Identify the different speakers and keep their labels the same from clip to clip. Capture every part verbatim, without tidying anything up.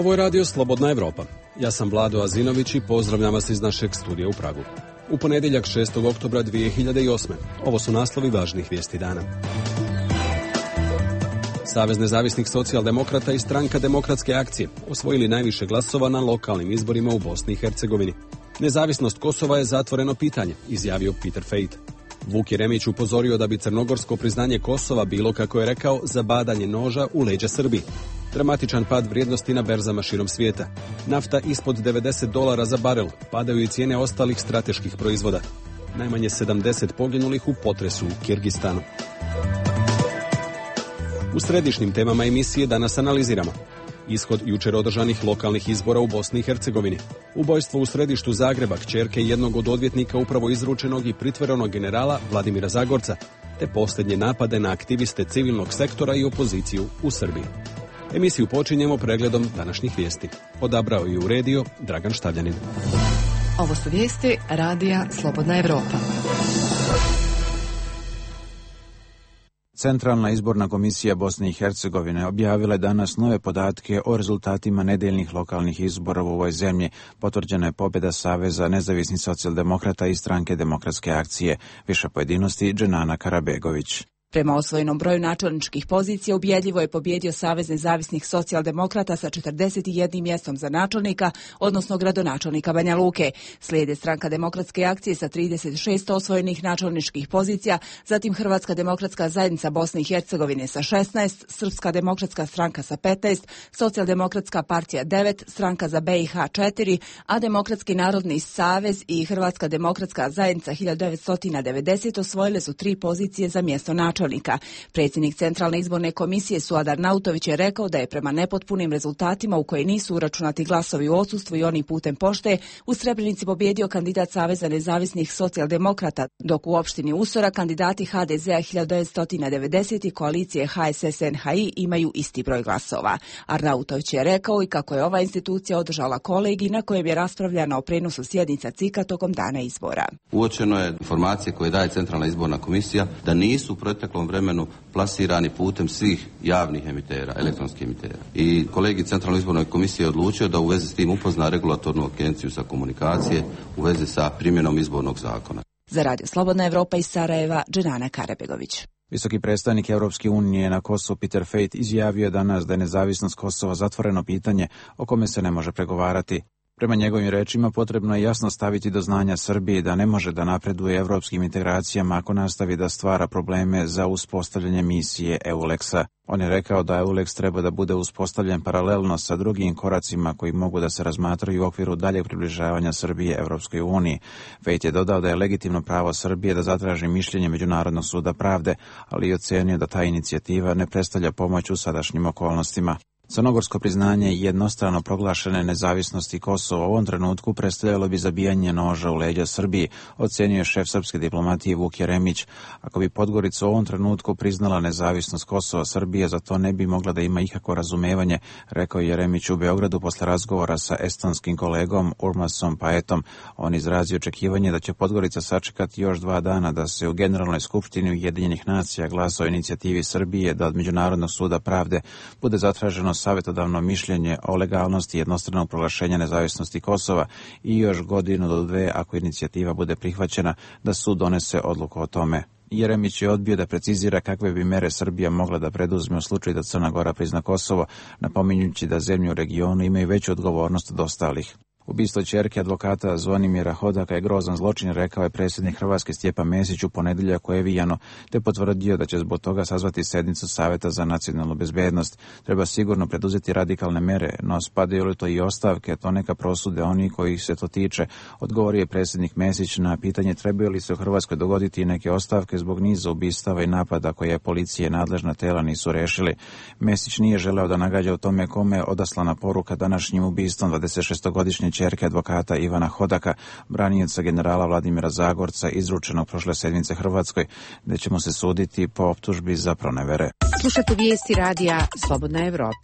Speaker 1: Ovo je radio Slobodna Evropa. Ja sam Vlado Azinović i pozdravljam vas iz našeg studija u Pragu. U ponedjeljak šestog oktobra dvije hiljade osme. Ovo su naslovi važnih vijesti dana. Savez nezavisnih socijaldemokrata i Stranka demokratske akcije osvojili najviše glasova na lokalnim izborima u Bosni i Hercegovini. Nezavisnost Kosova je zatvoreno pitanje, izjavio Peter Fejt. Vuk Jeremić upozorio da bi crnogorsko priznanje Kosova bilo, kako je rekao, zabadanje noža u leđa Srbiji. Dramatičan pad vrijednosti na berzama širom svijeta. Nafta ispod devedeset dolara za barel, padaju i cijene ostalih strateških proizvoda. Najmanje sedamdeset poginulih u potresu u Kirgistanu. U središnjim temama emisije danas analiziramo ishod jučer održanih lokalnih izbora u Bosni i Hercegovini, ubojstvo u središtu Zagreba kćerke jednog od odvjetnika upravo izručenog i pritvorenog generala Vladimira Zagorca, te posljednje napade na aktiviste civilnog sektora i opoziciju u Srbiji. Emisiju počinjemo pregledom današnjih vijesti. Odabrao i uredio Dragan Štavljanin.
Speaker 2: Ovo su vijesti radija Slobodna Evropa.
Speaker 3: Centralna izborna komisija Bosne i Hercegovine objavila je danas nove podatke o rezultatima nedeljnih lokalnih izbora u ovoj zemlji. Potvrđena je pobjeda Saveza nezavisnih socijaldemokrata i Stranke demokratske akcije. Više pojedinosti Dženana Karabegović.
Speaker 4: Prema osvojenom broju načelničkih pozicija ubjedljivo je pobjedio Savez nezavisnih socijaldemokrata sa četrdeset jednim mjestom za načelnika, odnosno gradonačelnika Banja Luke. Slijede Stranka demokratske akcije sa trideset šest osvojenih načelničkih pozicija, zatim Hrvatska demokratska zajednica Bosne i Hercegovine sa šesnaest, Srpska demokratska stranka sa petnaest, Socijaldemokratska partija devet, Stranka za B i H četiri, a Demokratski narodni savez i Hrvatska demokratska zajednica hiljadu devetsto devedeset osvojile su tri pozicije za mjesto načelnika. Predsjednik Centralne izborne komisije Suadar Nautović je rekao da je prema nepotpunim rezultatima u koje nisu uračunati glasovi u odsustvu i oni putem pošte u Srebrenici pobjedio kandidat Saveza nezavisnih socijaldemokrata, dok u opštini Usora kandidati H D Z-a hiljadu devetsto devedeset i koalicije H S S N H I imaju isti broj glasova. Arnautović je rekao i kako je ova institucija održala kolegij na kojem je raspravljano o prenosu sjednica C I K-a tokom dana izbora.
Speaker 5: Uočeno je informacije koje daje Centralna izborna komisija da nisu proteklom vremenu plasirani putem svih javnih emitera, elektronskih emitera. I kolegi Centralne izborne komisije je odlučio da u vezi s tim upozna regulatornu agenciju za komunikacije u vezi sa primjenom izbornog zakona.
Speaker 4: Za Radio Slobodna Evropa iz Sarajeva, Dženana Karabegović.
Speaker 3: Visoki predstavnik Europske unije na Kosovu Peter Fejt izjavio je danas da je nezavisnost Kosova zatvoreno pitanje o kome se ne može pregovarati. Prema njegovim rečima potrebno je jasno staviti do znanja Srbiji da ne može da napreduje evropskim integracijama ako nastavi da stvara probleme za uspostavljanje misije EULEX-a. On je rekao da EULEX treba da bude uspostavljen paralelno sa drugim koracima koji mogu da se razmatraju u okviru daljeg približavanja Srbije Evropskoj uniji. Fejt je dodao da je legitimno pravo Srbije da zatraži mišljenje Međunarodnog suda pravde, ali i ocenio da ta inicijativa ne predstavlja pomoć u sadašnjim okolnostima. Crnogorsko priznanje jednostrano proglašene nezavisnosti Kosova u ovom trenutku predstavljalo bi zabijanje noža u leđa Srbiji, ocenio je šef srpske diplomatije Vuk Jeremić. Ako bi Podgorica u ovom trenutku priznala nezavisnost Kosova, Srbija za to ne bi mogla da ima ikakvo razumevanje, rekao je Jeremić u Beogradu posle razgovora sa estonskim kolegom Urmasom Paetom. On izrazio očekivanje da će Podgorica sačekati još dva dana da se u Generalnoj skupštini Ujedinjenih nacija glasa o inicijativi Srbije da od Međunarodnog suda pravde bude zatraženo savjetodavno mišljenje o legalnosti jednostranog proglašenja nezavisnosti Kosova i još godinu do dve ako inicijativa bude prihvaćena da sud donese odluku o tome. Jeremić je odbio da precizira kakve bi mere Srbija mogla da preduzme u slučaju da Crna Gora prizna Kosovo, napominjući da zemlje u regionu imaju veću odgovornost od ostalih. Ubistvo ćerke advokata Zvonimira Hodaka je grozan zločin, rekao je predsjednik Hrvatske Stjepan Mesić u ponedjeljak u Evijanu, te potvrdio da će zbog toga sazvati sednicu Saveta za nacionalnu bezbednost. Treba sigurno preduzeti radikalne mere, no spadaju li to i ostavke, to neka prosude oni kojih se to tiče, odgovorio je predsjednik Mesić na pitanje trebaju li se u Hrvatskoj dogoditi neke ostavke zbog niza ubistava i napada koje policije nadležna tela nisu rešili. Mesić nije želeo da nagađa o tome kome je odaslana poruka današnjim ubistvom dvadesetšestogodišnje ćerke advokata Ivana Hodaka, branioca generala Vladimira Zagorca, izručenog prošle sedmice Hrvatskoj, gde ćemo se suditi po optužbi za pronevere.
Speaker 2: Slušate vijesti radija Slobodna Evropa.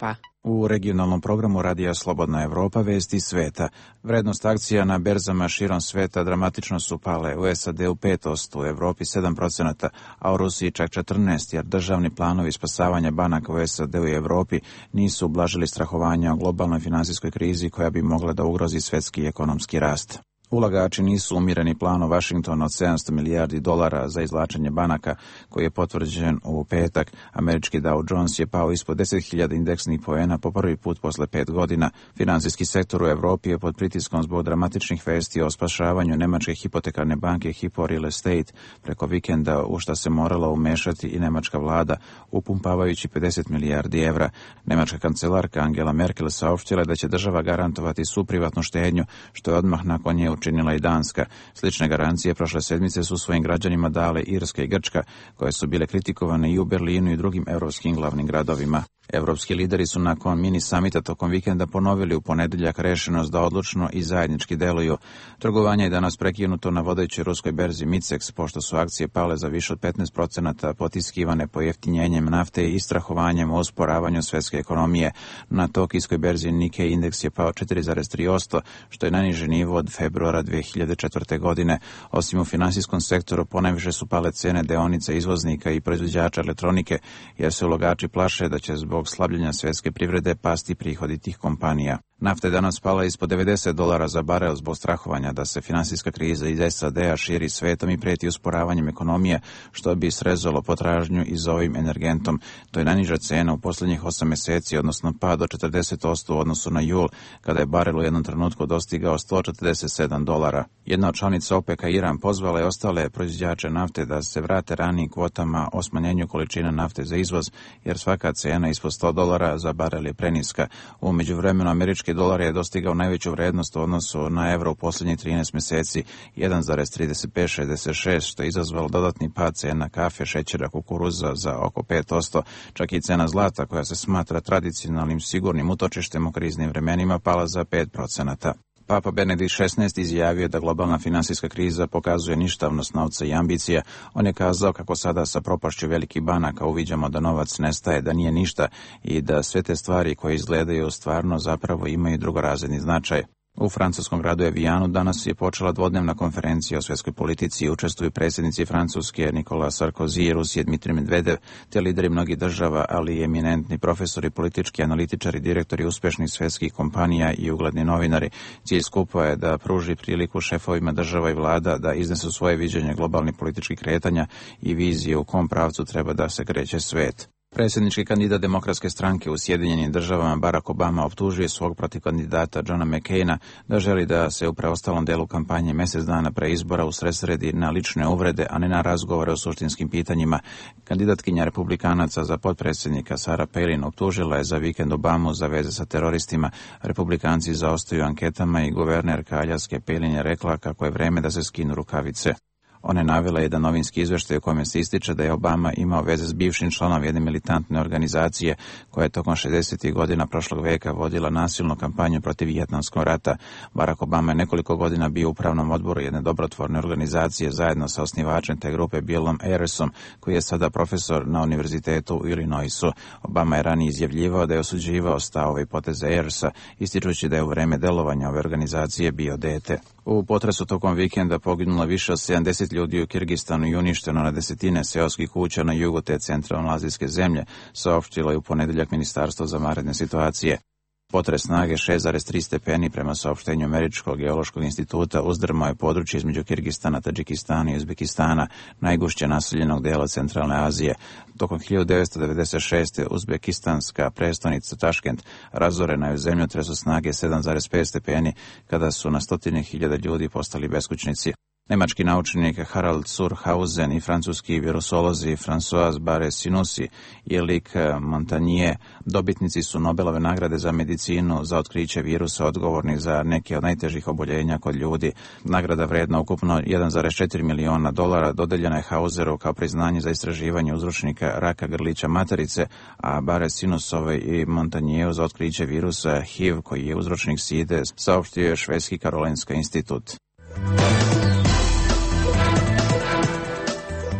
Speaker 3: U regionalnom programu Radija Slobodna Evropa vesti sveta. Vrednost akcija na berzama širom sveta dramatično su pale, u S A D-u pet posto, u Evropi sedam procenata, a u Rusiji čak četrnaest, jer državni planovi spasavanja banaka u S A D-u i Evropi nisu ublažili strahovanja o globalnoj finansijskoj krizi koja bi mogla da ugrozi svetski ekonomski rast. Ulagači nisu umireni plan o Washingtonu od sedamsto milijardi dolara za izvlačenje banaka, koji je potvrđen u petak. Američki Dow Jones je pao ispod deset hiljada indeksnih poena po prvi put posle pet godina. Finansijski sektor u Evropi je pod pritiskom zbog dramatičnih vesti o spašavanju nemačke hipotekarne banke Hypo Real Estate preko vikenda, u šta se morala umešati i nemačka vlada, upumpavajući pedeset milijardi evra. Nemačka kancelarka Angela Merkel saopštila da će država garantovati svu privatnu štednju, što je odmah nakon nje učinila i Danska. Slične garancije prošle sedmice su svojim građanima dale Irska i Grčka, koje su bile kritikovane i u Berlinu i drugim evropskim glavnim gradovima. Evropski lideri su nakon mini samita tokom vikenda ponovili u ponedeljak rešenost da odlučno i zajednički deluju. Trgovanje je danas prekinuto na vodećoj ruskoj berzi Midsex, pošto su akcije pale za više od petnaest procenata, potiskivane pojeftinjenjem nafte i strahovanjem o usporavanju svetske ekonomije. Na tokijskoj berzi Nikkei indeks je pao četiri zarez tri posto, što je najniži nivo od februara dve hiljade četvrte. godine. Osim u finansijskom sektoru, ponajviše su pale cene deonica izvoznika i proizvođača elektronike, jer se ulagači plaše da će zbog Zbog slabljenja svjetske privrede pasti prihodi tih kompanija. Nafta je danas pala ispod devedeset dolara za barel zbog strahovanja da se finansijska kriza iz S A D-a širi svetom i preti usporavanjem ekonomije, što bi srezalo potražnju i za ovim energentom. To je najniža cena u posljednjih osam mjeseci, odnosno pad od četrdeset posto u odnosu na jul, kada je barel u jednom trenutku dostigao sto četrdeset sedam dolara. Jedna od članica OPEC-a, Iran, pozvala je ostale proizvođače nafte da se vrate ranijim kvotama o smanjenju količina nafte za izvoz, jer svaka cena ispod sto dolara za barel je preniska. U međuvremenu američki dolar je dostigao najveću vrednost u odnosu na evro u posljednjih trinaest mjeseci, jedan zarez trideset pet šezdeset šest, što je izazvalo dodatni pad cena kafe, šećera, kukuruza za oko pet posto. Čak i cena zlata, koja se smatra tradicionalnim sigurnim utočištem u kriznim vremenima, pala za pet procenata. Papa Benedikt šesnaesti izjavio da globalna finansijska kriza pokazuje ništavnost novca i ambicija. On je kazao kako sada sa propašću velikih banaka uviđamo da novac nestaje, da nije ništa i da sve te stvari koje izgledaju stvarno zapravo imaju drugorazredni značaj. U francuskom gradu Evijanu danas je počela dvodnevna konferencija o svjetskoj politici. Učestvuju predsjednici Francuske Nicolas Sarkozy i Rusije Dmitrij Medvedev, te lideri mnogih država, ali i eminentni profesori, politički analitičari, direktori uspješnih svjetskih kompanija i ugledni novinari. Cilj skupa je da pruži priliku šefovima država i vlada da iznesu svoje viđenje globalnih političkih kretanja i vizije u kom pravcu treba da se kreće svet. Predsjednički kandidat Demokratske stranke u Sjedinjenim državama Barack Obama optužuje svog protivkandidata Johna McCaina da želi da se u preostalom delu kampanje mjesec dana pre izbora usredsredi na lične uvrede, a ne na razgovore o suštinskim pitanjima. Kandidatkinja republikanaca za potpredsjednika Sarah Palin optužila je za vikend Obamu za veze sa teroristima. Republikanci zaostaju anketama i guvernerka Aljaske Palin je rekla kako je vreme da se skinu rukavice. Ona je navela jedan novinski izveštaj u kojem se ističe da je Obama imao veze s bivšim članom jedne militantne organizacije koja je tokom šezdesetih godina prošlog veka vodila nasilnu kampanju protiv Vijetnamskog rata. Barack Obama je nekoliko godina bio u upravnom odboru jedne dobrotvorne organizacije zajedno sa osnivačem te grupe Billom Ayersom, koji je sada profesor na univerzitetu u Illinoisu. Obama je ranije izjavljivao da je osuđivao stavove i poteze Ayersa, ističući da je u vreme delovanja ove organizacije bio dete. U potresu tokom vikenda poginulo više od sedamdeset ljudi u Kirgistanu i uništeno na desetine seoskih kuća na jugu te centralnoazijske zemlje, saopštilo je u ponedeljak Ministarstvo za vanredne situacije. Potres snage šest zarez tri stepeni prema saopštenju Američkog geološkog instituta uzdrmao je područje između Kirgistana, Tadžikistana i Uzbekistana, najgušće naseljenog dela centralne Azije. Tokom hiljadu devetsto devedeset šeste. uzbekistanska prestonica Taškent razorena je u zemljotresu snage sedam zarez pet stepeni, kada su na stotine hiljada ljudi postali beskućnici. Nemački naučnik Harald Surhausen i francuski virusolozi François Barré-Sinoussi i Luc Montagnier dobitnici su Nobelove nagrade za medicinu za otkriće virusa odgovornih za neke od najtežih oboljenja kod ljudi. Nagrada vredna ukupno jedan zarez četiri miliona dolara dodeljena je Hauseru kao priznanje za istraživanje uzročnika raka grlića materice, a Barré-Sinoussovi i Montagnieru za otkriće virusa H I V koji je uzročnik side, saopštio je švedski Karolinski institut.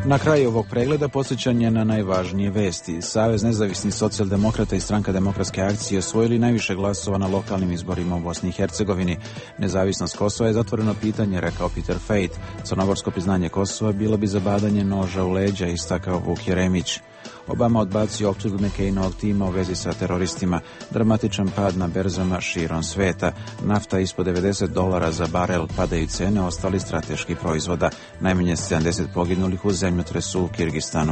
Speaker 3: Na kraju ovog pregleda podsjećanje na najvažnije vesti. Savez nezavisnih socijaldemokrata i Stranka demokratske akcije osvojili najviše glasova na lokalnim izborima u Bosni i Hercegovini. Nezavisnost Kosova je zatvoreno pitanje, rekao Peter Fejt. Crnogorsko priznanje Kosova bilo bi zabadanje noža u leđa, istakao Vuk Jeremić. Obama odbacio optužbu McCainovog tima u vezi sa teroristima. Dramatičan pad na berzama širom sveta. Nafta ispod devedeset dolara za barel, padaju cene ostalih strateških proizvoda. Najmanje sedamdeset poginulih u zemljotresu u Kirgistanu.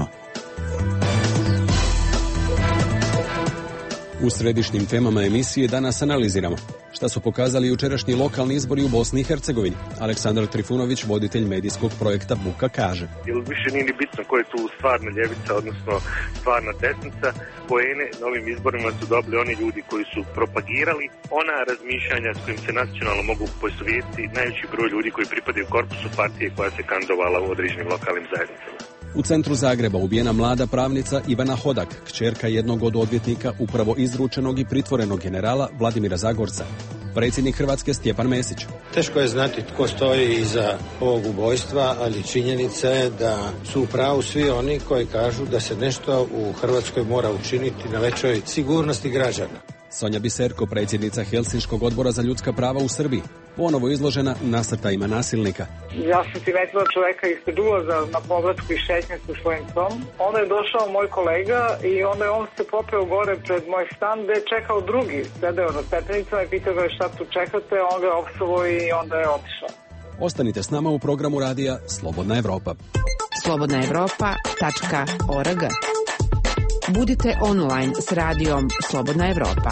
Speaker 1: U središnjim temama emisije danas analiziramo šta su pokazali jučerašnji lokalni izbori u Bosni i Hercegovini. Aleksandar Trifunović, voditelj medijskog projekta Buka, kaže:
Speaker 6: Jer više nije ni bitno ko je tu stvarna ljevica, odnosno stvarna desnica. Poene na ovim izborima su dobili oni ljudi koji su propagirali ona razmišljanja s kojim se nacionalno mogu poistovjetiti najveći broj ljudi koji pripadaju korpusu partije koja se kandidovala u određenim lokalnim zajednicama.
Speaker 1: U centru Zagreba ubijena mlada pravnica Ivana Hodak, kćerka jednog od odvjetnika upravo izručenog i pritvorenog generala Vladimira Zagorca. Predsjednik Hrvatske Stjepan Mesić.
Speaker 7: Teško je znati tko stoji iza ovog ubojstva, ali činjenica je da su u pravu svi oni koji kažu da se nešto u Hrvatskoj mora učiniti na većoj sigurnosti građana.
Speaker 1: Sonja Biserko, predsjednica Helsinškog odbora za ljudska prava u Srbiji, ponovo izložena nasrtajima nasilnika.
Speaker 8: Ja sam si metila čoveka ispred ulaza na povratku i šetnje sa svojim psom. Onda je došao moj kolega i onda je on se popeo gore pred moj stan gde je čekao drugi. Sedeo na stepenicama i pitao ga šta tu čekate, on ga je opsovao i onda je otišao.
Speaker 1: Ostanite s nama u programu radija Slobodna Evropa.
Speaker 2: slobodna evropa tačka org. Budite online s radijom Slobodna Evropa.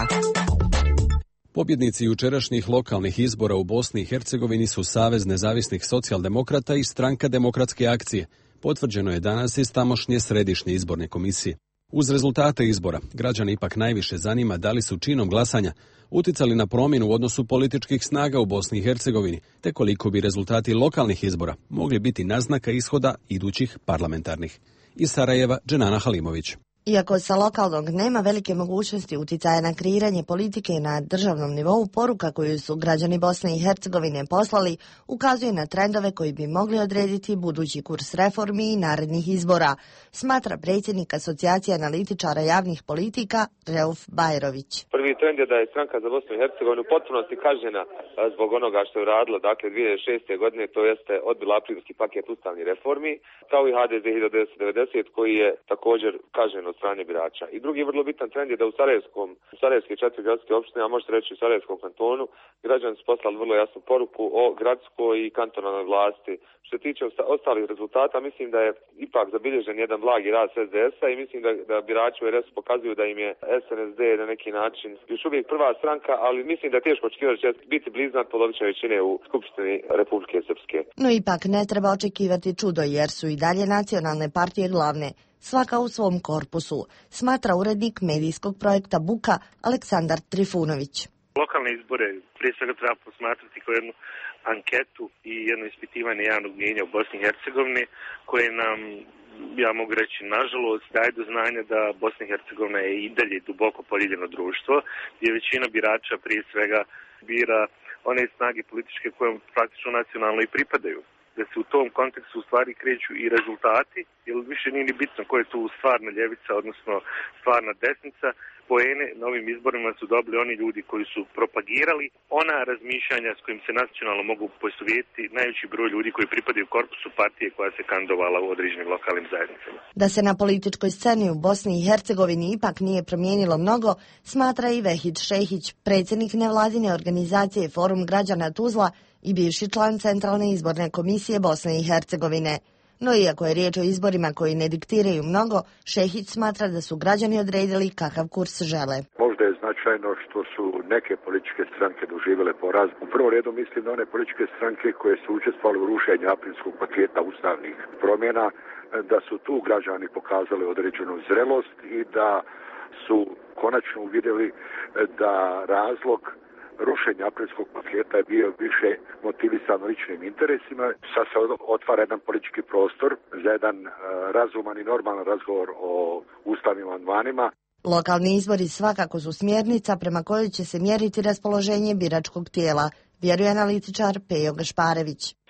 Speaker 1: Pobjednici jučerašnjih lokalnih izbora u Bosni i Hercegovini su Savez nezavisnih socijaldemokrata i Stranka demokratske akcije. Potvrđeno je danas iz tamošnje središnje izborne komisije. Uz rezultate izbora, građane ipak najviše zanima da li su činom glasanja uticali na promjenu u odnosu političkih snaga u Bosni i Hercegovini, te koliko bi rezultati lokalnih izbora mogli biti naznaka ishoda idućih parlamentarnih. Iz Sarajeva, Dženana Halimović.
Speaker 9: Iako sa lokalnog nema velike mogućnosti uticaja na kreiranje politike na državnom nivou, poruka koju su građani Bosne i Hercegovine poslali ukazuje na trendove koji bi mogli odrediti budući kurs reformi i narednih izbora, smatra predsjednik Asocijacije analitičara javnih politika Reuf Bajrović.
Speaker 10: Prvi trend je da je Stranka za Bosnu i Hercegovinu u potpunosti kažnjena zbog onoga što je uradila, dakle dvije tisuće šeste. godine, to jeste odbila aprilski paket ustavnih reformi, kao i H D Z hiljadu devetsto devedeset koji je također kažnjen od strane birača. I drugi vrlo bitan trend je da u Sarajevskom, Sarajevske četiri gradske opštine, a možete reći u Sarajevskom kantonu, građani su poslali vrlo jasnu poruku o gradskoj i kantonalnoj vlasti. Što se tiče ostalih rezultata, mislim da je ipak zabilježen jedan blagi rast S D S-a i mislim da, da birači u R S pokazuju da im je S N S D na neki način još uvijek prva stranka, ali mislim da je teško očekivati da će biti bliznat polovične većine u Skupštini Republike Srpske.
Speaker 9: No ipak ne treba očekivati čudo jer su i dalje nacionalne partije glavne, svaka u svom korpusu, smatra urednik medijskog projekta Buka Aleksandar Trifunović.
Speaker 6: Lokalne izbore prije svega treba posmatrati kao jednu anketu i jedno ispitivanje javnog mnijenja u Bosni i Hercegovini koje nam, ja mogu reći, nažalost, daje do znanja da Bosna i Hercegovina je i dalje duboko podijeljeno društvo, gdje većina birača prije svega bira one snage političke koje praktično nacionalno i pripadaju. Da se u tom kontekstu u stvari kreću i rezultati, jer više nije ni bitno ko je tu stvarna ljevica, odnosno stvarna desnica. Poene na ovim izborima su dobili oni ljudi koji su propagirali ona razmišljanja s kojim se nacionalno mogu poistovjetiti najveći broj ljudi koji pripadaju korpusu partije koja se kandidovala u određenim lokalnim zajednicama.
Speaker 9: Da se na političkoj sceni u Bosni i Hercegovini ipak nije promijenilo mnogo, smatra i Vehid Šehić, predsjednik nevladine organizacije Forum građana Tuzla i bivši član Centralne izborne komisije Bosne i Hercegovine. No iako je riječ o izborima koji ne diktiraju mnogo, Šehić smatra da su građani odredili kakav kurs žele.
Speaker 11: Možda je značajno što su neke političke stranke doživjele poraz. U prvom redu mislim na one političke stranke koje su učestvovale u rušenju aprilskog paketa ustavnih promjena, da su tu građani pokazali određenu zrelost i da su konačno uvidjeli da razlog rušenja aprilskog paketa je bio više motivisan ličnim interesima. Sad se otvara jedan politički prostor za jedan razuman i normalan razgovor o ustavnim amandmanima.
Speaker 9: Lokalni izbori svakako su smjernica prema kojoj će se mjeriti raspoloženje biračkog tijela, vjeruje analitičar Pejo Gašparević.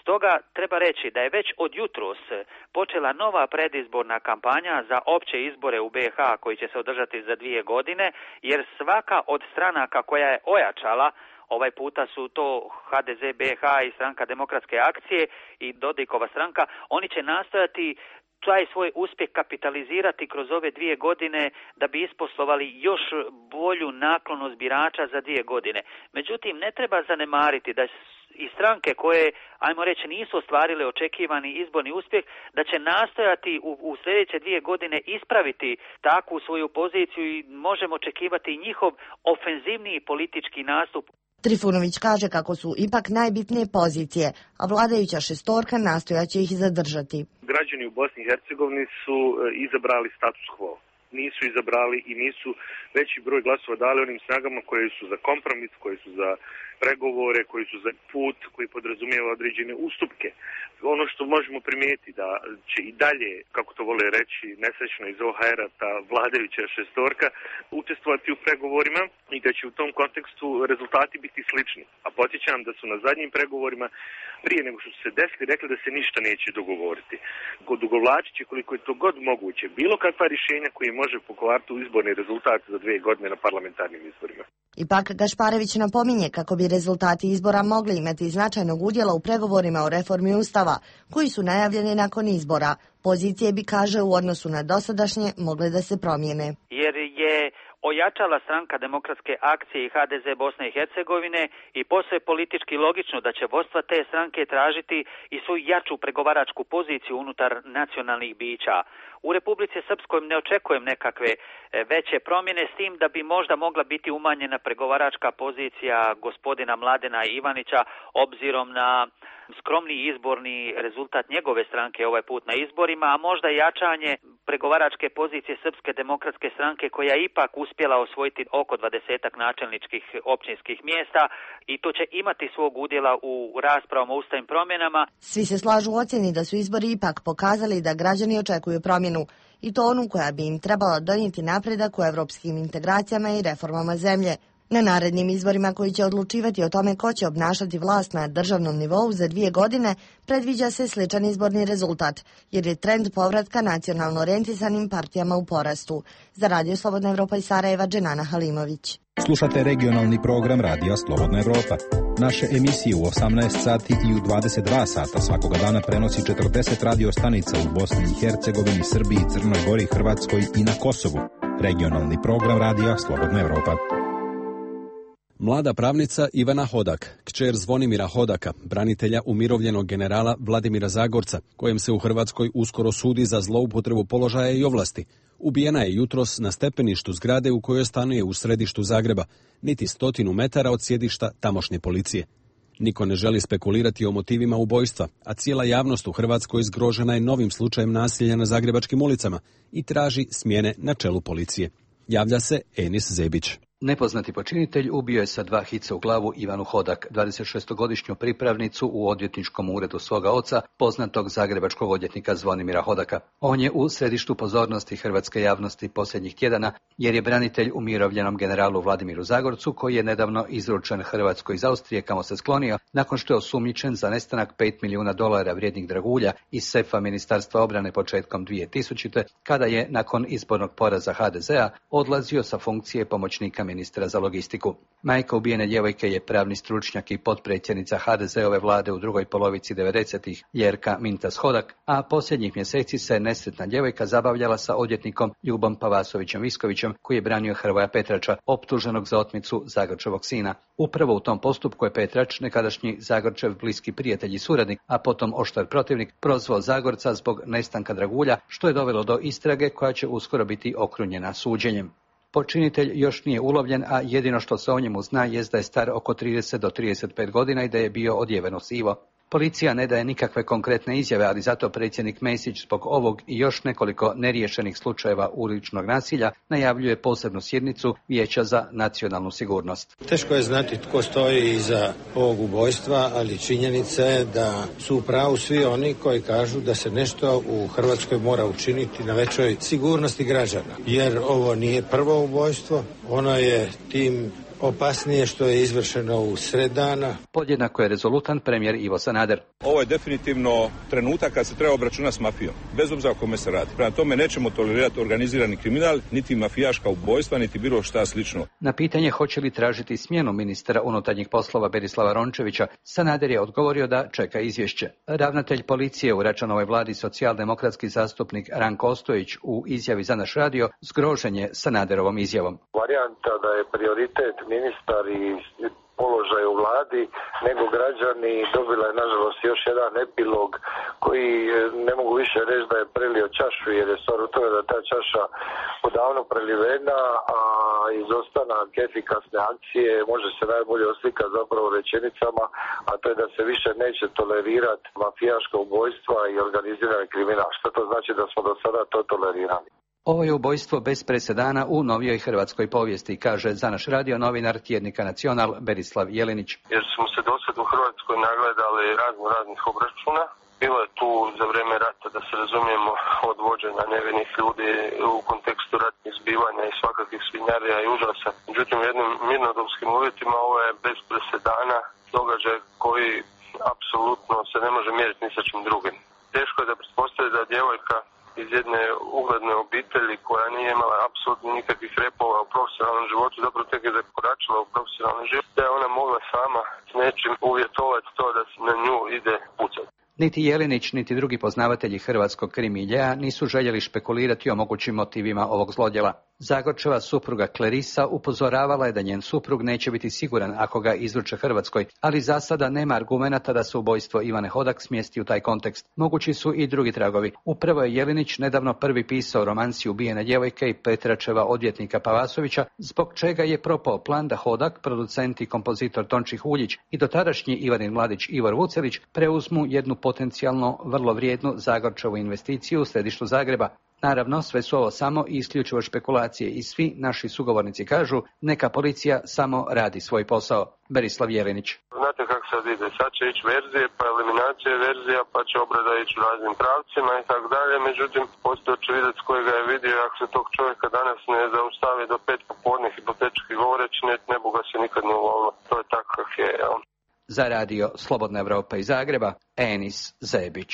Speaker 12: Stoga treba reći da je već od jutros počela nova predizborna kampanja za opće izbore u B iH koji će se održati za dvije godine, jer svaka od stranaka koja je ojačala, ovaj puta su to H D Z B iH i Stranka demokratske akcije i Dodikova stranka, oni će nastojati taj svoj uspjeh kapitalizirati kroz ove dvije godine da bi isposlovali još bolju naklonost birača za dvije godine. Međutim, ne treba zanemariti da i stranke koje, ajmo reći, nisu ostvarile očekivani izborni uspjeh, da će nastojati u, u sljedeće dvije godine ispraviti takvu svoju poziciju i možemo očekivati njihov ofenzivniji politički nastup.
Speaker 9: Trifunović kaže kako su ipak najbitnije pozicije, a vladajuća šestorka nastojaće ih zadržati.
Speaker 6: Građani u Bosni i Hercegovini su izabrali status quo. Nisu izabrali i nisu veći broj glasova dali onim snagama koje su za kompromis, koje su za pregovore, koji su za put, koji podrazumijeva određene ustupke. Ono što možemo primijetiti da će i dalje, kako to vole reći, nesrećno iz O H R-a ta vladajuća šestorka učestvovati u pregovorima i da će u tom kontekstu rezultati biti slični. A podsjećam da su na zadnjim pregovorima, prije nego što su se desili, rekli da se ništa neće dogovoriti. Odugovlačit će koliko je to god moguće bilo kakva rješenja koje može pokvariti izborni rezultat za dvije godine na parlamentarnim izborima.
Speaker 9: Ipak Gašparević napominje kako bi rezultati izbora mogli imati značajnog udjela u pregovorima o reformi Ustava, koji su najavljeni nakon izbora. Pozicije bi, kaže, u odnosu na dosadašnje mogle da se promijene.
Speaker 12: Jer je ojačala Stranka demokratske akcije i H D Z Bosne i Hercegovine i posve politički logično da će vodstva te stranke tražiti i svoju jaču pregovaračku poziciju unutar nacionalnih bića. U Republici Srpskoj ne očekujem nekakve veće promjene, s tim da bi možda mogla biti umanjena pregovaračka pozicija gospodina Mladena Ivanića obzirom na skromni izborni rezultat njegove stranke ovaj put na izborima, a možda jačanje pregovaračke pozicije Srpske demokratske stranke koja je ipak uspjela osvojiti oko dvadesetak načelničkih općinskih mjesta i to će imati svog udjela u raspravama o ustavnim promjenama.
Speaker 9: Svi se slažu u ocjeni da su izbori ipak pokazali da građani očekuju promjenu i to onu koja bi im trebala donijeti napredak u evropskim integracijama i reformama zemlje. Na narednim izborima koji će odlučivati o tome ko će obnašati vlast na državnom nivou za dvije godine, predviđa se sličan izborni rezultat, jer je trend povratka nacionalno orijentisanim partijama u porastu. Za Radio Slobodna Evropa iz Sarajeva, Dženana Halimović.
Speaker 13: Slušate regionalni program Radija Slobodna Evropa. Naše emisije u osamnaest sati i u dvadeset dva sata svakoga dana prenosi četrdeset radio stanica u Bosni i Hercegovini, Srbiji, Crnoj Gori, Hrvatskoj i na Kosovu. Regionalni program Radija Slobodna Evropa.
Speaker 1: Mlada pravnica Ivana Hodak, kćer Zvonimira Hodaka, branitelja umirovljenog generala Vladimira Zagorca, kojem se u Hrvatskoj uskoro sudi za zloupotrebu položaja i ovlasti, ubijena je jutros na stepeništu zgrade u kojoj stanuje u središtu Zagreba, niti stotinu metara od sjedišta tamošnje policije. Niko ne želi spekulirati o motivima ubojstva, a cijela javnost u Hrvatskoj zgrožena je novim slučajem nasilja na zagrebačkim ulicama i traži smjene na čelu policije. Javlja se Enis Zebić.
Speaker 14: Nepoznati počinitelj ubio je sa dva hica u glavu Ivanu Hodak, dvadesetšestogodišnju pripravnicu u odvjetničkom uredu svoga oca, poznatog zagrebačkog odvjetnika Zvonimira Hodaka. On je u središtu pozornosti hrvatske javnosti posljednjih tjedana, jer je branitelj umirovljenom generalu Vladimiru Zagorcu, koji je nedavno izručen Hrvatskoj iz Austrije kamo se sklonio, nakon što je osumnjičen za nestanak pet milijuna dolara vrijednih dragulja iz sefa Ministarstva obrane početkom dvije tisućite. kada je nakon izbornog poraza H D Z-a odlazio sa funkcije pomoćnika ministra za logistiku. Majka ubijene djevojke je pravni stručnjak i potpredsjednica H D Z-ove vlade u drugoj polovici devedesetih, Ljerka Mintas Hodak, a posljednjih mjeseci se nesretna djevojka zabavljala sa odvjetnikom Ljubom Pavasovićem Viskovićem, koji je branio Hrvoja Petrača, optuženog za otmicu Zagorčevog sina. Upravo u tom postupku je Petrač, nekadašnji Zagorčev bliski prijatelj i suradnik, a potom oštar protivnik, prozvao Zagorca zbog nestanka dragulja, što je dovelo do istrage koja će uskoro biti okrunjena suđenjem. Počinitelj još nije ulovljen, a jedino što se o njemu zna jest da je star oko trideset do trideset pet godina i da je bio odjeveno sivo. Policija ne daje nikakve konkretne izjave, ali zato predsjednik Mesić zbog ovog i još nekoliko neriješenih slučajeva uličnog nasilja najavljuje posebnu sjednicu Vijeća za nacionalnu sigurnost.
Speaker 7: Teško je znati tko stoji iza ovog ubojstva, ali činjenica je da su u pravu svi oni koji kažu da se nešto u Hrvatskoj mora učiniti na većoj sigurnosti građana. Jer ovo nije prvo ubojstvo, ono je tim opasnije što je izvršeno u sred dana.
Speaker 14: Podjednako je rezolutan premijer Ivo Sanader.
Speaker 15: Ovo je definitivno trenutak kad se treba obračunati s mafijom, bez obzira o kome se radi. Prema tome nećemo tolerirati organizirani kriminal, niti mafijaška ubojstva, niti bilo šta slično.
Speaker 14: Na pitanje hoće li tražiti smjenu ministra unutarnjih poslova Berislava Rončevića, Sanader je odgovorio da čeka izvješće. Ravnatelj policije u Račanovoj vladi, socijaldemokratski zastupnik Ranko Ostojić, u izjavi za naš radio zgrožen je Sanaderovom izjavom.
Speaker 16: Varijanta da je prioritet ministar i položaj u vladi nego građani dobila je nažalost još jedan epilog koji ne mogu više reći da je prelio čašu, jer je stvar u tome da ta čaša odavno prelivena, a izostanak efikasne akcije može se najbolje oslikati zapravo rečenicama, a to je da se više neće tolerirati mafijaška ubojstva i organizirani kriminal. Što to znači da smo do sada to tolerirali?
Speaker 14: Ovo je ubojstvo bez presedana u novijoj hrvatskoj povijesti, kaže za naš radio novinar tjednika Nacional Berislav Jelinić.
Speaker 16: Jer smo se dosad u Hrvatskoj nagledali razno raznih obračuna. Bilo je tu za vrijeme rata, da se razumijemo, od vođenja nevinih ljudi u kontekstu ratnih zbivanja i svakakvih svinjarija i užasa. Međutim, u jednim mirnodopskim uvjetima ovo je bez presedana događaj koji apsolutno se ne može mjeriti ni sa čim drugim. Teško je da pretpostaviti da djevojka iz jedne ugledne obitelji koja nije imala apsolutno nikakvih repova u profesionalnom životu, dobro tek je zakoračila u profesionalni život, da je ona mogla sama s nečim uvjetovati to da se na nju ide pucati.
Speaker 14: Niti Jelinić, niti drugi poznavatelji hrvatskog krimiljeja nisu željeli špekulirati o mogućim motivima ovog zlodjela. Zagorčeva supruga Klerisa upozoravala je da njen suprug neće biti siguran ako ga izruče Hrvatskoj, ali za sada nema argumenata da se ubojstvo Ivane Hodak smjesti u taj kontekst. Mogući su i drugi tragovi. Upravo je Jelinić nedavno prvi pisao romansi Ubijene djevojke i Petračeva odvjetnika Pavasovića, zbog čega je propao plan da Hodak, producent i kompozitor Tonči Huljić i dotadašnji Ivanin mladić Ivor Vucelić preuzmu jednu potencijalno vrlo vrijednu Zagorčevu investiciju u središtu Zagreba. Naravno, sve su ovo samo i isključivo špekulacije i svi naši sugovornici kažu neka policija samo radi svoj posao. Berislav Jelinić.
Speaker 16: Znate kako sad ide, sad će ići verzije, pa eliminacija verzija, pa će obrada ići u raznim pravcima i tako dalje, međutim, postoje očevidac koji ga je vidio, ako se tog čovjeka danas ne zaustavi do pet popodne, hipotetički govoreći, ne, ne bu ga se nikad ne ulovilo. To je tako kak je, jel?
Speaker 14: Za radio Slobodna Evropa iz Zagreba, Enis Zebić.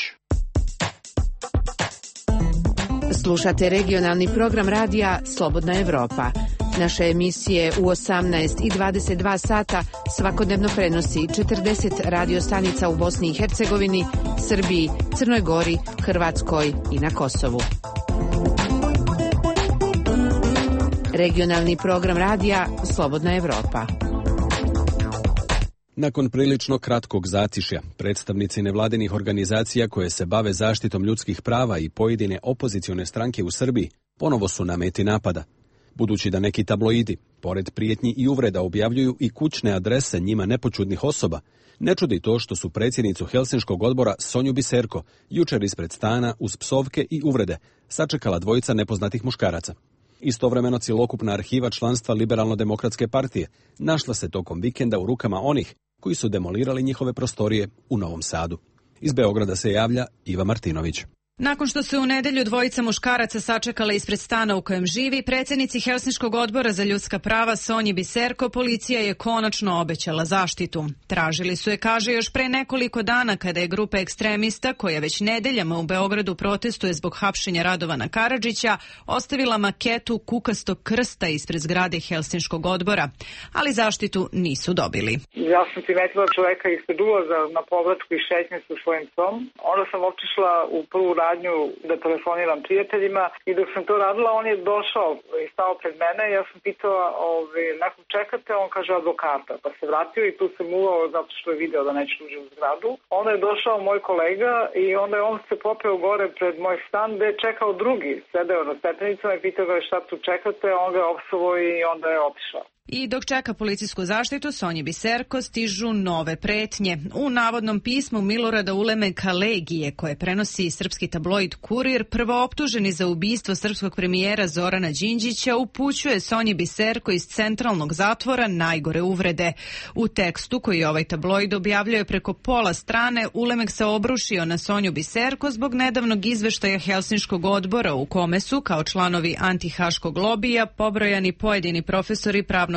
Speaker 2: Slušate regionalni program radija Slobodna Evropa. Naše emisije u osamnaest i dvadeset dva sata svakodnevno prenosi četrdeset radio stanica u Bosni i Hercegovini, Srbiji, Crnoj Gori, Hrvatskoj i na Kosovu. Regionalni program radija Slobodna Evropa.
Speaker 1: Nakon prilično kratkog zatišja, predstavnici nevladinih organizacija koje se bave zaštitom ljudskih prava i pojedine opozicione stranke u Srbiji ponovo su na meti napada. Budući da neki tabloidi, pored prijetnji i uvreda, objavljuju i kućne adrese njima nepočudnih osoba, ne čudi to što su predsjednicu Helsinškog odbora Sonju Biserko jučer ispred stana uz psovke i uvrede sačekala dvojica nepoznatih muškaraca. Istovremeno cjelokupna arhiva članstva Liberalno-demokratske partije našla se tokom vikenda u rukama onih koji su demolirali njihove prostorije u Novom Sadu. Iz Beograda se javlja Iva Martinović.
Speaker 17: Nakon što su u nedjelju dvojica muškaraca sačekala ispred stana u kojem živi, predsjednici Helsinškog odbora za ljudska prava Sonji Biserko, policija je konačno obećala zaštitu. Tražili su je, kaže, još pre nekoliko dana kada je grupa ekstremista, koja već nedeljama u Beogradu protestuje zbog hapšenja Radovana Karadžića, ostavila maketu kukastog krsta ispred zgrade Helsinškog odbora, ali zaštitu nisu dobili.
Speaker 8: Ja sam primetila čoveka ispred ulaza na povratku i šetnje sa svojim psom. Onda sam otišla u prvu radnju da telefoniram prijateljima i dok sam to radila, on je došao i stao pred mene. Ja sam pitala, ove, nakon čekate, on kaže advokata, pa se vratio i tu sam uvao zato što je video da neće uđe u zgradu. Onda je došao moj kolega i onda je on se popeo gore pred moj stan gde je čekao drugi, sedeo na stepenicama i pitao ga šta tu čekate, on ga je opsovao i onda je otišao.
Speaker 17: I dok čeka policijsku zaštitu, Sonji Biserko stižu nove pretnje. U navodnom pismu Milorada Ulemeka Legije, koje prenosi srpski tabloid Kurir, prvooptuženi za ubistvo srpskog premijera Zorana Đinđića, upućuje Sonji Biserko iz centralnog zatvora najgore uvrede. U tekstu koji ovaj tabloid objavljuje preko pola strane, Ulemek se obrušio na Sonju Biserko zbog nedavnog izveštaja Helsinškog odbora u kome su, kao članovi antihaškog lobija, pobrojani pojedini profesori pravnog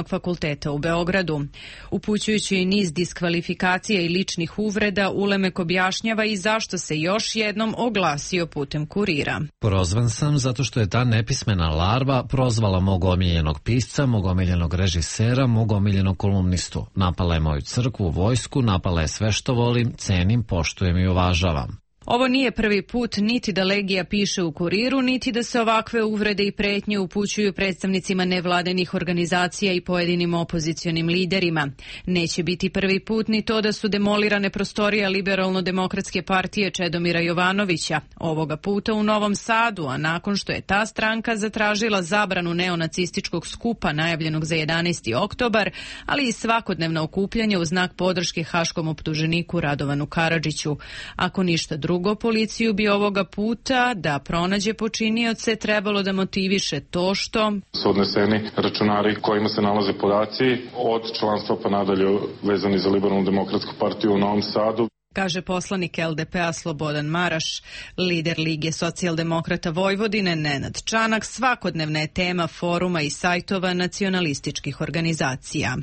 Speaker 17: Pravnog fakulteta u Beogradu. Upućujući niz diskvalifikacija i ličnih uvreda, Ulemek objašnjava i zašto se još jednom oglasio putem Kurira.
Speaker 18: Prozvan sam zato što je ta nepismena larva prozvala mog omiljenog pisca, mog omiljenog režisera, mog omiljenog kolumnistu. Napala je moju crkvu, vojsku, napala je sve što volim, cenim, poštujem i uvažavam.
Speaker 17: Ovo nije prvi put niti da Legija piše u Kuriru, niti da se ovakve uvrede i pretnje upućuju predstavnicima nevladenih organizacija i pojedinim opozicionim liderima. Neće biti prvi put ni to da su demolirane prostorije Liberalno-demokratske partije Čedomira Jovanovića, ovoga puta u Novom Sadu, a nakon što je ta stranka zatražila zabranu neonacističkog skupa najavljenog za jedanaesti oktobar, ali i svakodnevna okupljanja u znak podrške haškom optuženiku Radovanu Karadžiću. Ako ništa drugo, Drugo, policiju bi ovoga puta da pronađe počinioce trebalo da motiviše to što
Speaker 19: su odneseni računari kojima se nalaze podaci od članstva pa nadalje vezani za Liberalnu demokratsku partiju u Novom Sadu.
Speaker 17: Kaže poslanik L D P-a Slobodan Maraš. Lider Lige socijaldemokrata Vojvodine Nenad Čanak svakodnevna je tema foruma i sajtova nacionalističkih organizacija.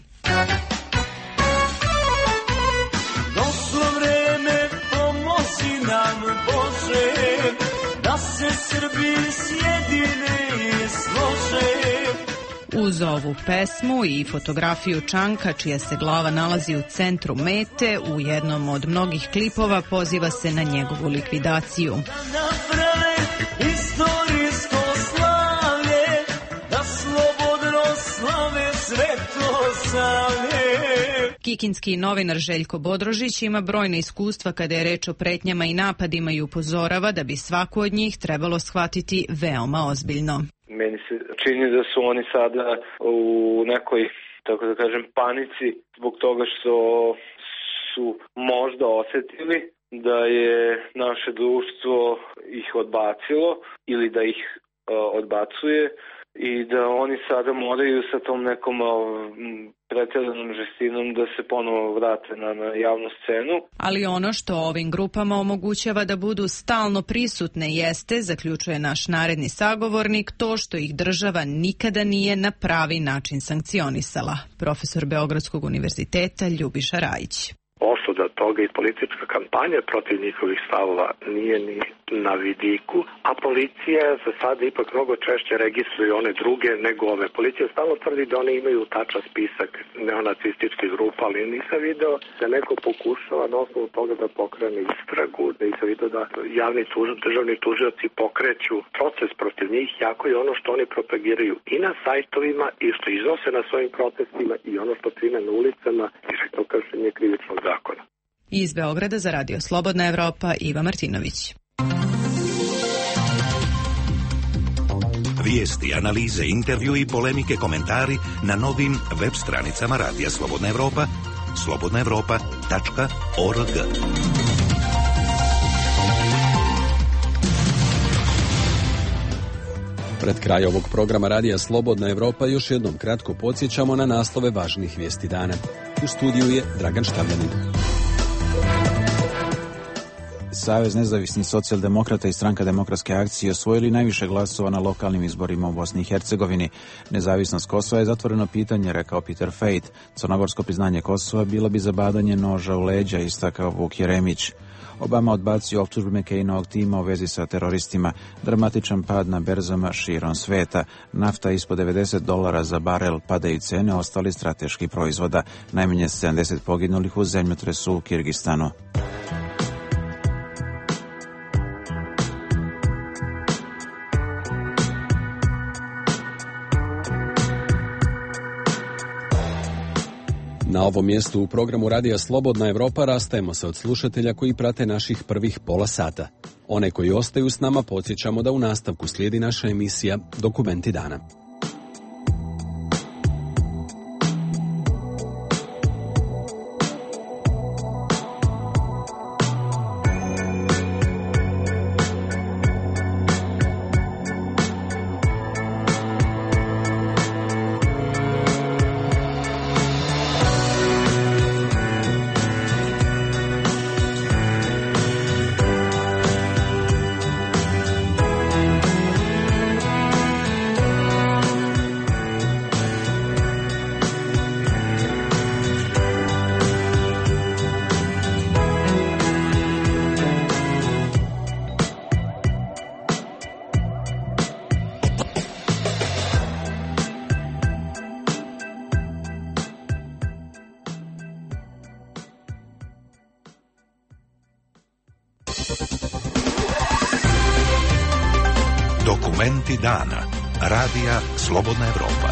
Speaker 20: Nam Bože, da se Srbi sjedine i slože.
Speaker 17: Uz ovu pesmu i fotografiju Čanka, čija se glava nalazi u centru mete, u jednom od mnogih klipova poziva se na njegovu likvidaciju.
Speaker 20: Da naprave istorijsko slavlje, da slobodno slave Svetosavlje.
Speaker 17: Kikinski novinar Željko Bodrožić ima brojne iskustva kada je reč o pretnjama i napadima i upozorava da bi svaku od njih trebalo shvatiti veoma ozbiljno.
Speaker 21: Meni se čini da su oni sada u nekoj, tako da kažem, panici zbog toga što su možda osetili da je naše društvo ih odbacilo ili da ih uh, odbacuje i da oni sada moraju sa tom nekom pretjeranom žestinom da se ponovo vrate na, na javnu scenu.
Speaker 17: Ali ono što ovim grupama omogućava da budu stalno prisutne jeste, zaključuje naš naredni sagovornik, to što ih država nikada nije na pravi način sankcionisala. Profesor Beogradskog univerziteta Ljubiša Rajić.
Speaker 22: Osuda toga i politička kampanja protiv njihovih stavova nije ni na vidiku, a policija za sada ipak mnogo češće registruje one druge nego ove. Policija stalno tvrdi da one imaju tačan spisak neonacističkih grupa, ali nisam video da neko pokušava na osnovu toga da pokrene istragu, da nisam video da javni tuž, državni tužioci pokreću proces protiv njih, jako je ono što oni propagiraju i na sajtovima i što iznose na svojim protestima i ono što čine na ulicama i što kršenje krivičnog zakona.
Speaker 17: Iz Beograda za Radio Slobodna Evropa, Iva Martinović.
Speaker 23: Vijesti, analize, intervju i polemike, komentari na novim web stranicama Radija Slobodna Evropa, slobodna evropa tačka org.
Speaker 1: Pred kraj ovog programa Radija Slobodna Evropa još jednom kratko podsjećamo na naslove važnih vijesti dana. U studiju je Dragan Štamljanin.
Speaker 3: Savez nezavisnih socijaldemokrata i Stranka demokratske akcije osvojili najviše glasova na lokalnim izborima u Bosni i Hercegovini. Nezavisnost Kosova je zatvoreno pitanje, rekao Peter Fejt. Crnogorsko priznanje Kosova bilo bi zabadanje noža u leđa, istakao Vuk Jeremić. Obama odbacio optužbe McCainovog tima u vezi sa teroristima. Dramatičan pad na berzama širom sveta. Nafta ispod devedeset dolara za barel, padaju cene ostali strateških proizvoda. Najmanje sedamdeset poginulih u zemljotresu u Kirgistanu.
Speaker 1: Na ovom mjestu u programu Radija Slobodna Evropa rastajemo se od slušatelja koji prate naših prvih pola sata. One koji ostaju s nama podsjećamo da u nastavku slijedi naša emisija Dokumenti dana.
Speaker 23: Dokumenti dana. Radija Slobodna Evropa.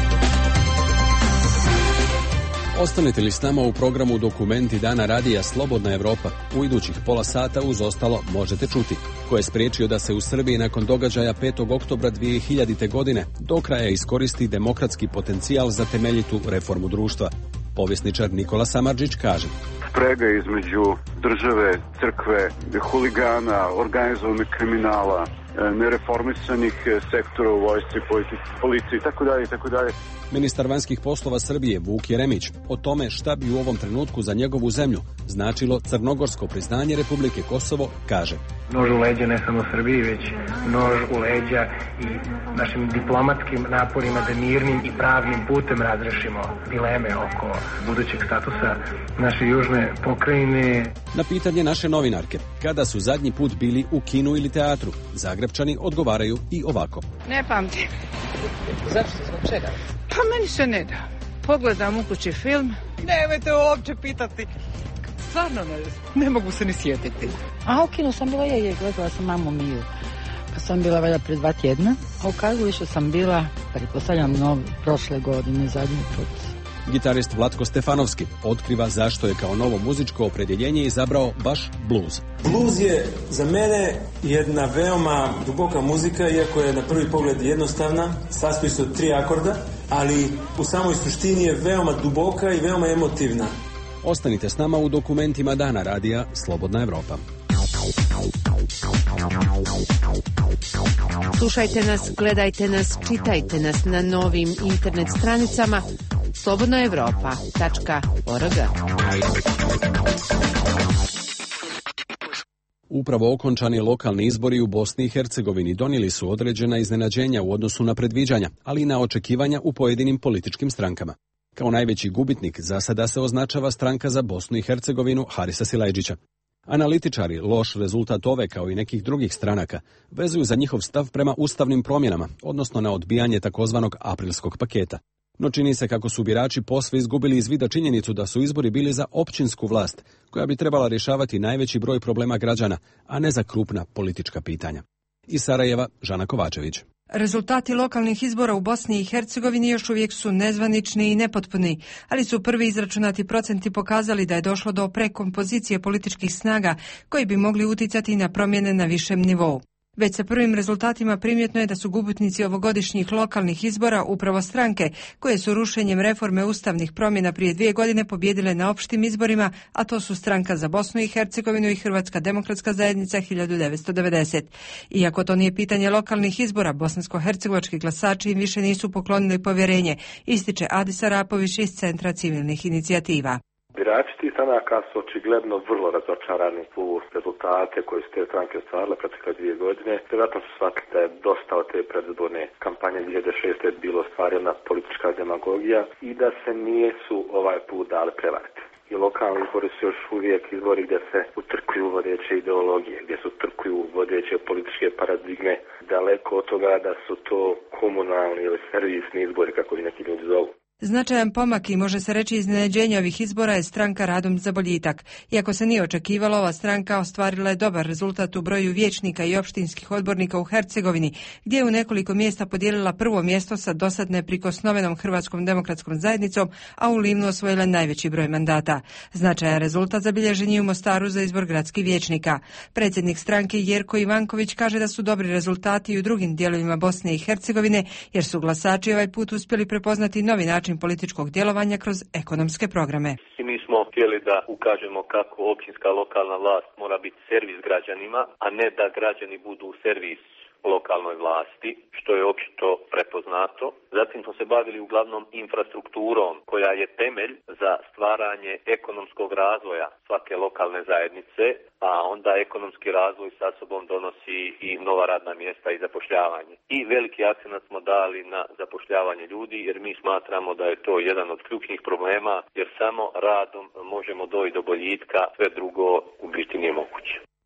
Speaker 1: Ostanete li s nama u programu Dokumenti dana Radija Slobodna Evropa? U idućih pola sata uz ostalo možete čuti ko je spriječio da se u Srbiji nakon događaja petog oktobra dvije hiljadite. godine do kraja iskoristi demokratski potencijal za temeljitu reformu društva. Povjesničar Nikola Samardžić kaže:
Speaker 4: sprega između države, crkve, huligana, organizovanog kriminala, nereformisanih sektora u vojsci, policiji, tako dalje, tako dalje.
Speaker 1: Ministar vanjskih poslova Srbije Vuk Jeremić o tome šta bi u ovom trenutku za njegovu zemlju značilo crnogorsko priznanje Republike Kosovo kaže:
Speaker 5: nož u leđa ne samo Srbiji, već nož u leđa i našim diplomatskim naporima da mirnim i pravnim putem razrešimo dileme oko budućeg statusa naše južne pokrajine.
Speaker 1: Na pitanje naše novinarke kada su zadnji put bili u kinu ili teatru, Zagrebčani odgovaraju i ovako:
Speaker 10: ne pamtim.
Speaker 24: Zašto? Zbog čega?
Speaker 10: Pa meni se ne da. Pogledam u kući film.
Speaker 24: Nemojte uopće pitati. Stvarno ne, ne mogu se ni sjetiti.
Speaker 10: A u kinu sam bila je, je gledala sam Mamu Miju. Pa sam bila valjda pred dva tjedna. A u kazalištu sam bila, pretpostavljam, nov, prošle godine, zadnji put.
Speaker 1: Gitarist Vlatko Stefanovski otkriva zašto je kao novo muzičko opredjeljenje izabrao baš blues.
Speaker 25: Blues je za mene jedna veoma duboka muzika, iako je na prvi pogled jednostavna, sastoji se od tri akorda, ali u samoj suštini je veoma duboka i veoma emotivna.
Speaker 1: Ostanite s nama u Dokumentima dana Radija Slobodna Evropa.
Speaker 2: Slušajte nas, gledajte nas, čitajte nas na novim internet stranicama slobodna evropa tačka org.
Speaker 1: Upravo okončani lokalni izbori u Bosni i Hercegovini donijeli su određena iznenađenja u odnosu na predviđanja, ali i na očekivanja u pojedinim političkim strankama. Kao najveći gubitnik za sada se označava stranka za Bosnu i Hercegovinu Harisa Silajdžića. Analitičari loš rezultat ove kao i nekih drugih stranaka vezuju za njihov stav prema ustavnim promjenama, odnosno na odbijanje takozvanog aprilskog paketa. No čini se kako su birači posve izgubili iz vida činjenicu da su izbori bili za općinsku vlast, koja bi trebala rješavati najveći broj problema građana, a ne za krupna politička pitanja. Iz Sarajeva, Žana Kovačević.
Speaker 26: Rezultati lokalnih izbora u Bosni i Hercegovini još uvijek su nezvanični i nepotpuni, ali su prvi izračunati procenti pokazali da je došlo do prekompozicije političkih snaga koji bi mogli uticati na promjene na višem nivou. Već sa prvim rezultatima primjetno je da su gubitnici ovogodišnjih lokalnih izbora upravo stranke koje su rušenjem reforme ustavnih promjena prije dvije godine pobjedile na opštim izborima, a to su Stranka za Bosnu i Hercegovinu i Hrvatska demokratska zajednica hiljadu devetsto devedeset. Iako to nije pitanje lokalnih izbora, bosansko-hercegovački glasači im više nisu poklonili povjerenje, ističe Adis Arapović iz Centra civilnih inicijativa.
Speaker 27: Birači tih stranaka su očigledno vrlo razočarani u rezultate koje su te stranke ostvarile protekle dvije godine. Vjerojatno su shvatili da je dosta od te predizborne kampanje dvije hiljade šeste. bilo stvarena politička demagogija i da se nisu ovaj put dali prevariti. I lokalni izbori su još uvijek izbori gdje se utrkuju vodeće ideologije, gdje se utrkuju vodeće političke paradigme, daleko od toga da su to komunalni ili servisni izbori, kako ih neki ljudi zovu.
Speaker 26: Značajan pomak i može se reći iznenađenje ovih izbora je stranka Radom za boljitak. Iako se nije očekivalo, ova stranka ostvarila je dobar rezultat u broju vijećnika i opštinskih odbornika u Hercegovini, gdje je u nekoliko mjesta podijelila prvo mjesto sa dosad neprikosnovenom Hrvatskom demokratskom zajednicom, a u Livnu osvojila najveći broj mandata. Značajan rezultat zabilježen je u Mostaru za izbor gradskih vijećnika. Predsjednik stranke Jerko Ivanković kaže da su dobri rezultati i u drugim dijelovima Bosne i Hercegovine, jer su glasači ovaj put uspjeli prepoznati novi način političkog djelovanja kroz ekonomske programe.
Speaker 28: I mi smo htjeli da ukažemo kako općinska lokalna vlast mora biti servis građanima, a ne da građani budu servis lokalnoj vlasti, što je općito prepoznato. Zatim smo se bavili uglavnom infrastrukturom koja je temelj za stvaranje ekonomskog razvoja svake lokalne zajednice, a onda ekonomski razvoj sa sobom donosi i nova radna mjesta i zapošljavanje. I veliki akcent smo dali na zapošljavanje ljudi, jer mi smatramo da je to jedan od ključnih problema, jer samo radom možemo doći do boljitka, sve drugo u biti nije moguće.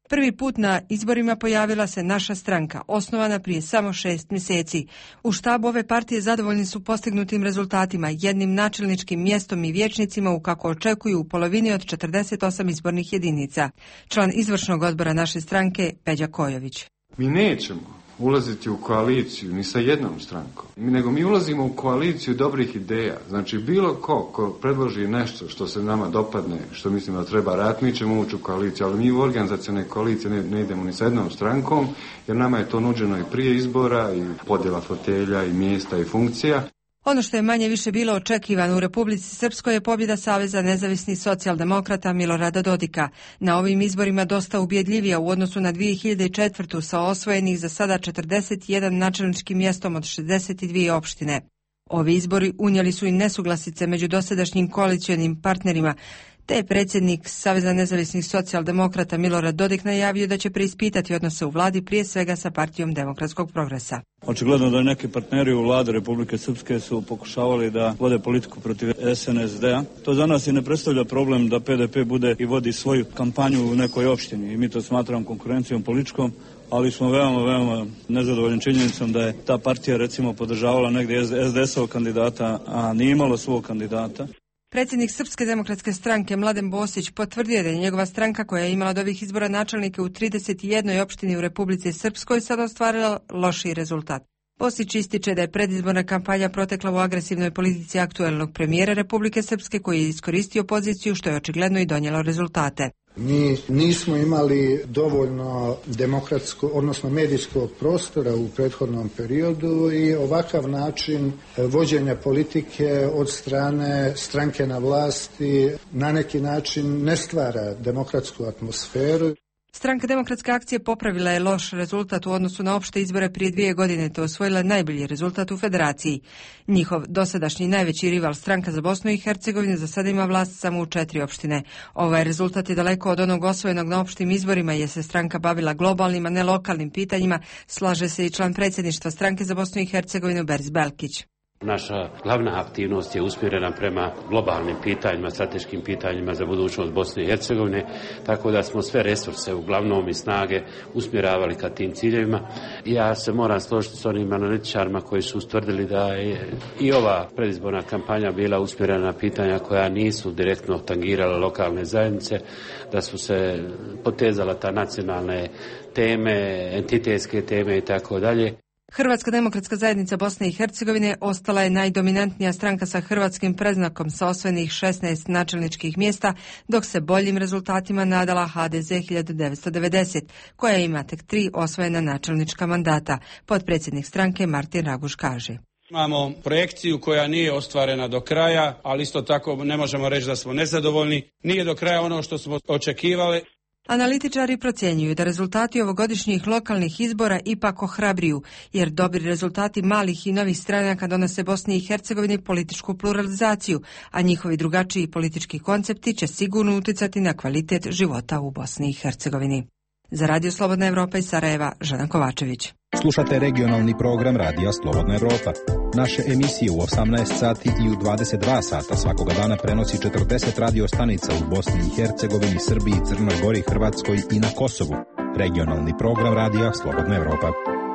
Speaker 26: Prvi put na izborima pojavila se Naša stranka, osnovana prije samo šest mjeseci. U štabu ove partije zadovoljni su postignutim rezultatima, jednim načelničkim mjestom i vijećnicima u kako očekuju u polovini od četrdeset osam izbornih jedinica. Član izvršnog odbora Naše stranke, Peđa Kojović.
Speaker 6: Mi nećemo ulaziti u koaliciju ni sa jednom strankom, nego mi ulazimo u koaliciju dobrih ideja. Znači bilo ko ko predloži nešto što se nama dopadne, što mislimo da treba raditi, mi ćemo ući u koaliciju, ali mi u organizacione koalicije ne, ne idemo ni sa jednom strankom, jer nama je to nuđeno i prije izbora, i podjela fotelja, i mjesta, i funkcija.
Speaker 26: Ono što je manje više bilo očekivano u Republici Srpskoj je pobjeda Saveza nezavisnih socijaldemokrata Milorada Dodika. Na ovim izborima dosta ubjedljivija u odnosu na dvije hiljade četvrtu sa osvojenih za sada četrdeset jedan načelničkim mjestom od šezdeset dvije opštine. Ovi izbori unijeli su i nesuglasice među dosadašnjim koalicionim partnerima, te je predsjednik Saveza nezavisnih socijaldemokrata Milorad Dodik najavio da će preispitati odnose u vladi, prije svega sa partijom Demokratskog progresa.
Speaker 7: Očigledno da neki partneri u vladi Republike Srpske su pokušavali da vode politiku protiv S N S D-a. To za nas i ne predstavlja problem da P D P bude i vodi svoju kampanju u nekoj opštini i mi to smatramo konkurencijom političkom, ali smo veoma, veoma nezadovoljni činjenicom da je ta partija recimo podržavala negdje S D S-ovog kandidata, a nije imalo svog kandidata.
Speaker 26: Predsjednik Srpske demokratske stranke Mladen Bosić potvrdio da je njegova stranka, koja je imala od ovih izbora načelnike u trideset jednoj opštini u Republici Srpskoj, sad ostvarila lošiji rezultat. Bosić ističe da je predizborna kampanja protekla u agresivnoj politici aktuelnog premijera Republike Srpske, koji je iskoristio poziciju, što je očigledno i donijelo rezultate.
Speaker 9: Mi nismo imali dovoljno demokratskog, odnosno medijskog prostora u prethodnom periodu i ovakav način vođenja politike od strane stranke na vlasti na neki način ne stvara demokratsku atmosferu.
Speaker 26: Stranka Demokratske akcije popravila je loš rezultat u odnosu na opšte izbore prije dvije godine, te osvojila najbolji rezultat u federaciji. Njihov dosadašnji najveći rival, Stranka za Bosnu i Hercegovinu, za sada ima vlast samo u četiri opštine. Ovaj rezultat je daleko od onog osvojenog na opštim izborima, jer se stranka bavila globalnim, a ne lokalnim pitanjima, slaže se i član predsjedništva Stranke za Bosnu i Hercegovinu Beris Belkić.
Speaker 11: Naša glavna aktivnost je usmjerena prema globalnim pitanjima, strateškim pitanjima za budućnost Bosne i Hercegovine, tako da smo sve resurse, uglavnom i snage, usmjeravali ka tim ciljevima. Ja se moram složiti s onim analitičarima koji su ustvrdili da je i ova predizborna kampanja bila usmjerena na pitanja koja nisu direktno tangirala lokalne zajednice, da su se potezala ta nacionalne teme, entitetske teme i tako dalje.
Speaker 26: Hrvatska demokratska zajednica Bosne i Hercegovine ostala je najdominantnija stranka sa hrvatskim predznakom sa osvojenih šesnaest načelničkih mjesta, dok se boljim rezultatima nadala H D Z hiljadu devetsto devedeset, koja ima tek tri osvojena načelnička mandata. Potpredsjednik stranke Martin Raguš kaže:
Speaker 12: Imamo projekciju koja nije ostvarena do kraja, ali isto tako ne možemo reći da smo nezadovoljni. Nije do kraja ono što smo očekivali.
Speaker 26: Analitičari procjenjuju da rezultati ovogodišnjih lokalnih izbora ipak ohrabruju, jer dobri rezultati malih i novih stranaka donose Bosni i Hercegovini političku pluralizaciju, a njihovi drugačiji politički koncepti će sigurno uticati na kvalitet života u Bosni i Hercegovini. Za Radio Slobodna Evropa iz Sarajeva, Žana Kovačević.
Speaker 13: Slušate regionalni program Radija Slobodna Evropa. Naše emisije u osamnaest sati i u dvadeset dva sata svakoga dana prenosi četrdeset radio stanica u Bosni i Hercegovini, Srbiji, Crnoj Gori, Hrvatskoj i na Kosovu. Regionalni program Radija Slobodna Evropa.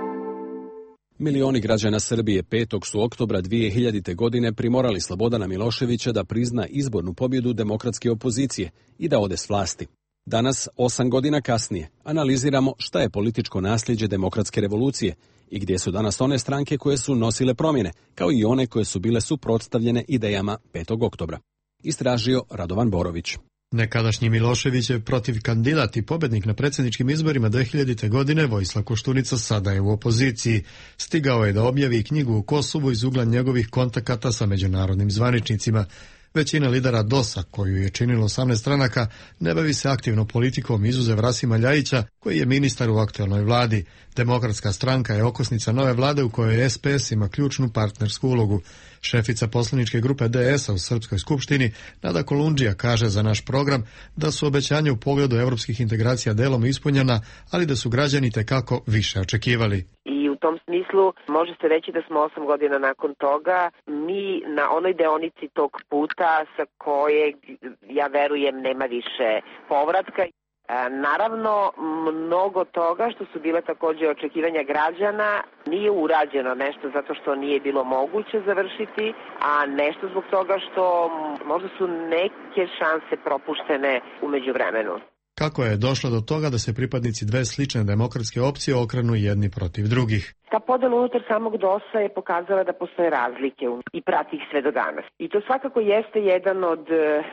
Speaker 1: Milioni građana Srbije petog su oktobra dvije hiljadite. godine primorali Slobodana Miloševića da prizna izbornu pobjedu demokratske opozicije i da ode s vlasti. Danas, osam godina kasnije, analiziramo šta je političko nasljeđe demokratske revolucije i gdje su danas one stranke koje su nosile promjene, kao i one koje su bile suprotstavljene idejama petog oktobra. Istražio Radovan Borović.
Speaker 15: Nekadašnji Miloševićev protiv kandidat i pobjednik na predsjedničkim izborima dvije hiljadite. godine Vojislav Koštunica sada je u opoziciji. Stigao je da objavi knjigu o Kosovu iz ugla njegovih kontakata sa međunarodnim zvaničnicima. Većina lidera D O S-a, koju je činilo osamnaest stranaka, ne bavi se aktivno politikom izuzev Rasima Ljajića, koji je ministar u aktualnoj vladi. Demokratska stranka je okosnica nove vlade u kojoj S P S ima ključnu partnersku ulogu. Šefica poslaničke grupe D S-a u Srpskoj skupštini, Nada Kolundžija, kaže za naš program da su obećanja u pogledu evropskih integracija delom ispunjena, ali da su građani tekako više očekivali.
Speaker 16: I u tom smislu može se reći da smo osam godina nakon toga mi na onoj deonici tog puta sa kojeg, ja verujem, nema više povratka. Naravno, mnogo toga što su bile takođe očekivanja građana nije urađeno, nešto zato što nije bilo moguće završiti, a nešto zbog toga što možda su neke šanse propuštene umeđu vremenu.
Speaker 15: Kako je došlo do toga da se pripadnici dve slične demokratske opcije okrenu jedni protiv drugih?
Speaker 16: Ta podela unutar samog dosa je pokazala da postoje razlike i prati ih sve do danas. I to svakako jeste jedan od,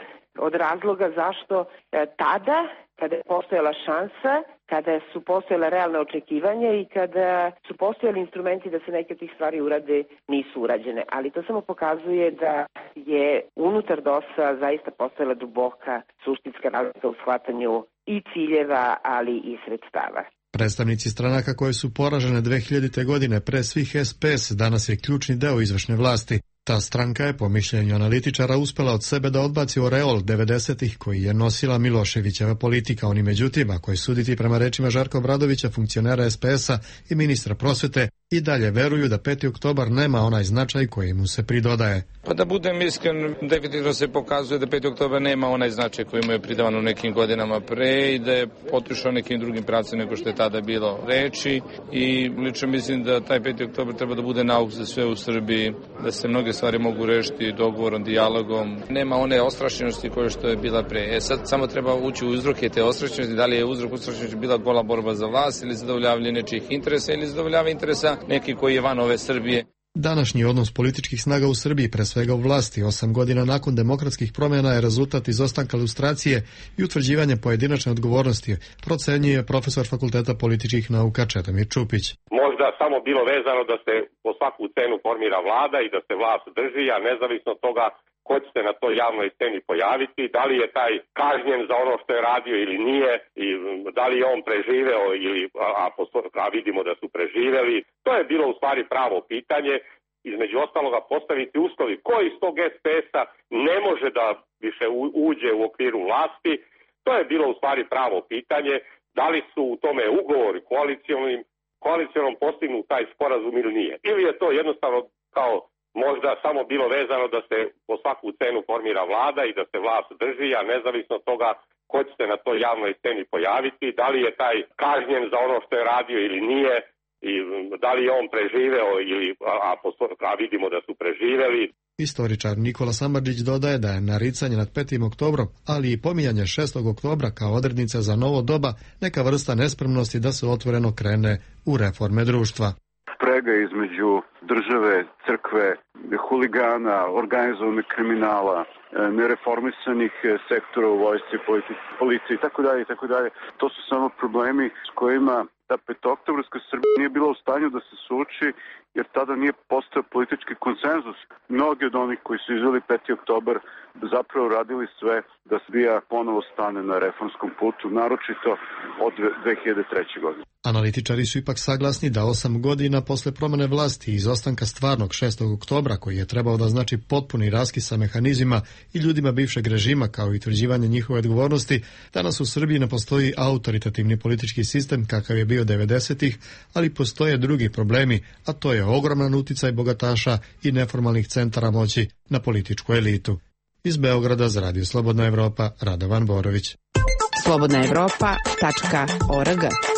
Speaker 16: od razloga zašto tada, kada je postojala šansa, kada su postojala realne očekivanja i kada su postojali instrumenti da se neke od tih stvari urade, nisu urađene. Ali to samo pokazuje da je unutar dosa zaista postojala duboka suštinska razlika u shvatanju i ciljeva, ali i sredstava.
Speaker 15: Predstavnici stranaka koje su poražene dve hiljadite. godine, pre svih S P S, danas je ključni deo izvršne vlasti. Ta stranka je, po mišljenju analitičara, uspela od sebe da odbaci oreol devedesetih koji je nosila Miloševićeva politika. Oni međutim, ako je suditi prema rečima Žarka Obradovića, funkcionera S P S-a i ministra prosvete, i dalje veruju da peti oktobar nema onaj značaj koji mu se pridodaje.
Speaker 8: Pa da budem iskren, definitivno se pokazuje da peti oktobar nema onaj značaj koji mu je pridavan u nekim godinama pre i da je otišao nekim drugim pravcem nego što je tada bilo reči i lično mislim da taj peti oktobar treba da bude nauk za sve u Srbiji, da se mnoge stvari mogu rešiti dogovorom, dijalogom. Nema one ostrašćenosti koje što je bila pre. E sad samo treba ući u uzroke te ostrašćenosti, da li je uzrok ostrašćenosti bila gola borba za vlast ili zadovoljavanje nečijih interesa ili zadovoljavanje interesa neki koji je van ove Srbije.
Speaker 15: Današnji odnos političkih snaga u Srbiji, pre svega u vlasti, osam godina nakon demokratskih promjena je rezultat izostanka lustracije i utvrđivanja pojedinačne odgovornosti, procenjuje profesor Fakulteta političkih nauka Čedomir Čupić.
Speaker 14: Možda samo bilo vezano da se po svaku cenu formira vlada i da se vlast drži, a nezavisno od toga ko će se na toj javnoj sceni pojaviti, da li je taj kažnjen za ono što je radio ili nije, i da li je on preživeo ili, a, a vidimo da su preživeli. To je bilo u stvari pravo pitanje, između ostaloga postaviti uslovi koji iz tog S P S-a ne može da više uđe u okviru vlasti. To je bilo u stvari pravo pitanje, da li su u tome ugovori koalicijonim, koalicijonom postignu taj sporazum ili nije. Ili je to jednostavno kao možda samo bilo vezano da se po svaku cenu formira vlada i da se vlast drži, a nezavisno od toga ko će se na toj javnoj sceni pojaviti, da li je taj kažnjen za ono što je radio ili nije, i da li je on preživeo ili, a, a vidimo da su preživeli.
Speaker 15: Istoričar Nikola Samardžić dodaje da je naricanje nad petim oktobrom, ali i pominjanje šestog oktobra kao odrednica za novo doba neka vrsta nespremnosti da se otvoreno krene u reforme društva.
Speaker 4: Sprega između države, crkve, huligana, organizovanog kriminala, nereformisanih sektora u vojsci, policiji i tako dalje i tako dalje. To su samo problemi s kojima ta petooktobarska Srbija nije bila u stanju da se suoči, jer tada nije postao politički konsenzus. Mnogi od onih koji su izveli peti oktobar zapravo radili sve da Srbija ponovo stane na reformskom putu, naročito od dve hiljade treće. godine.
Speaker 15: Analitičari su ipak saglasni da osam godina posle promene vlasti i izostanka stvarnog šestog oktobra, koji je trebao da znači potpuni raskid sa mehanizmima i ljudima bivšeg režima kao i utvrđivanje njihove odgovornosti, danas u Srbiji ne postoji autoritativni politički sistem kakav je bio devedesetih, ali postoje drugi problemi, a to je ogroman uticaj bogataša i neformalnih centara moći na političku elitu. Iz Beograda za Radio Slobodna Evropa, Radovan Borović.
Speaker 2: slobodna evropa tačka org.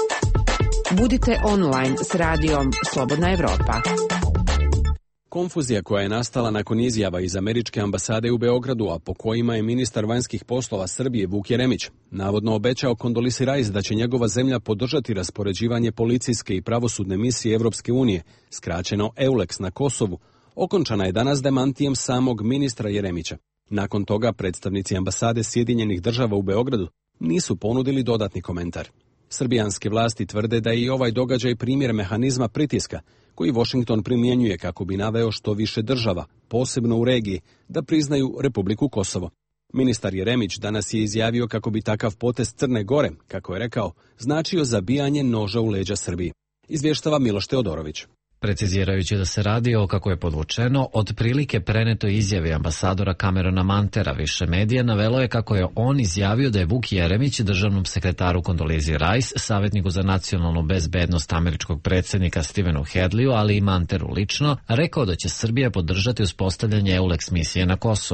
Speaker 2: Budite online s radijom Slobodna Evropa.
Speaker 1: Konfuzija koja je nastala nakon izjava iz američke ambasade u Beogradu, a po kojima je ministar vanjskih poslova Srbije Vuk Jeremić navodno obećao Kondolisi Rice da će njegova zemlja podržati raspoređivanje policijske i pravosudne misije Evropske unije, skraćeno EULEX na Kosovu, okončana je danas demantijem samog ministra Jeremića. Nakon toga predstavnici ambasade Sjedinjenih država u Beogradu nisu ponudili dodatni komentar. Srbijanske vlasti tvrde da je i ovaj događaj primjer mehanizma pritiska koji Washington primjenjuje kako bi naveo što više država, posebno u regiji, da priznaju Republiku Kosovo. Ministar Jeremić danas je izjavio kako bi takav potez Crne Gore, kako je rekao, značio zabijanje noža u leđa Srbiji. Izvještava Miloš Teodorović.
Speaker 17: Precizirajući da se radi o, kako je podvučeno, otprilike prenetoj izjavi ambasadora Camerona Mantera, više medija navelo je kako je on izjavio da je Vuk Jeremić državnom sekretaru Kondolizi Rice, savjetniku za nacionalnu bezbednost američkog predsjednika Stevenu Hedliju, ali i Manteru lično, rekao da će Srbija podržati uspostavljanje EULEX misije na Kosovu.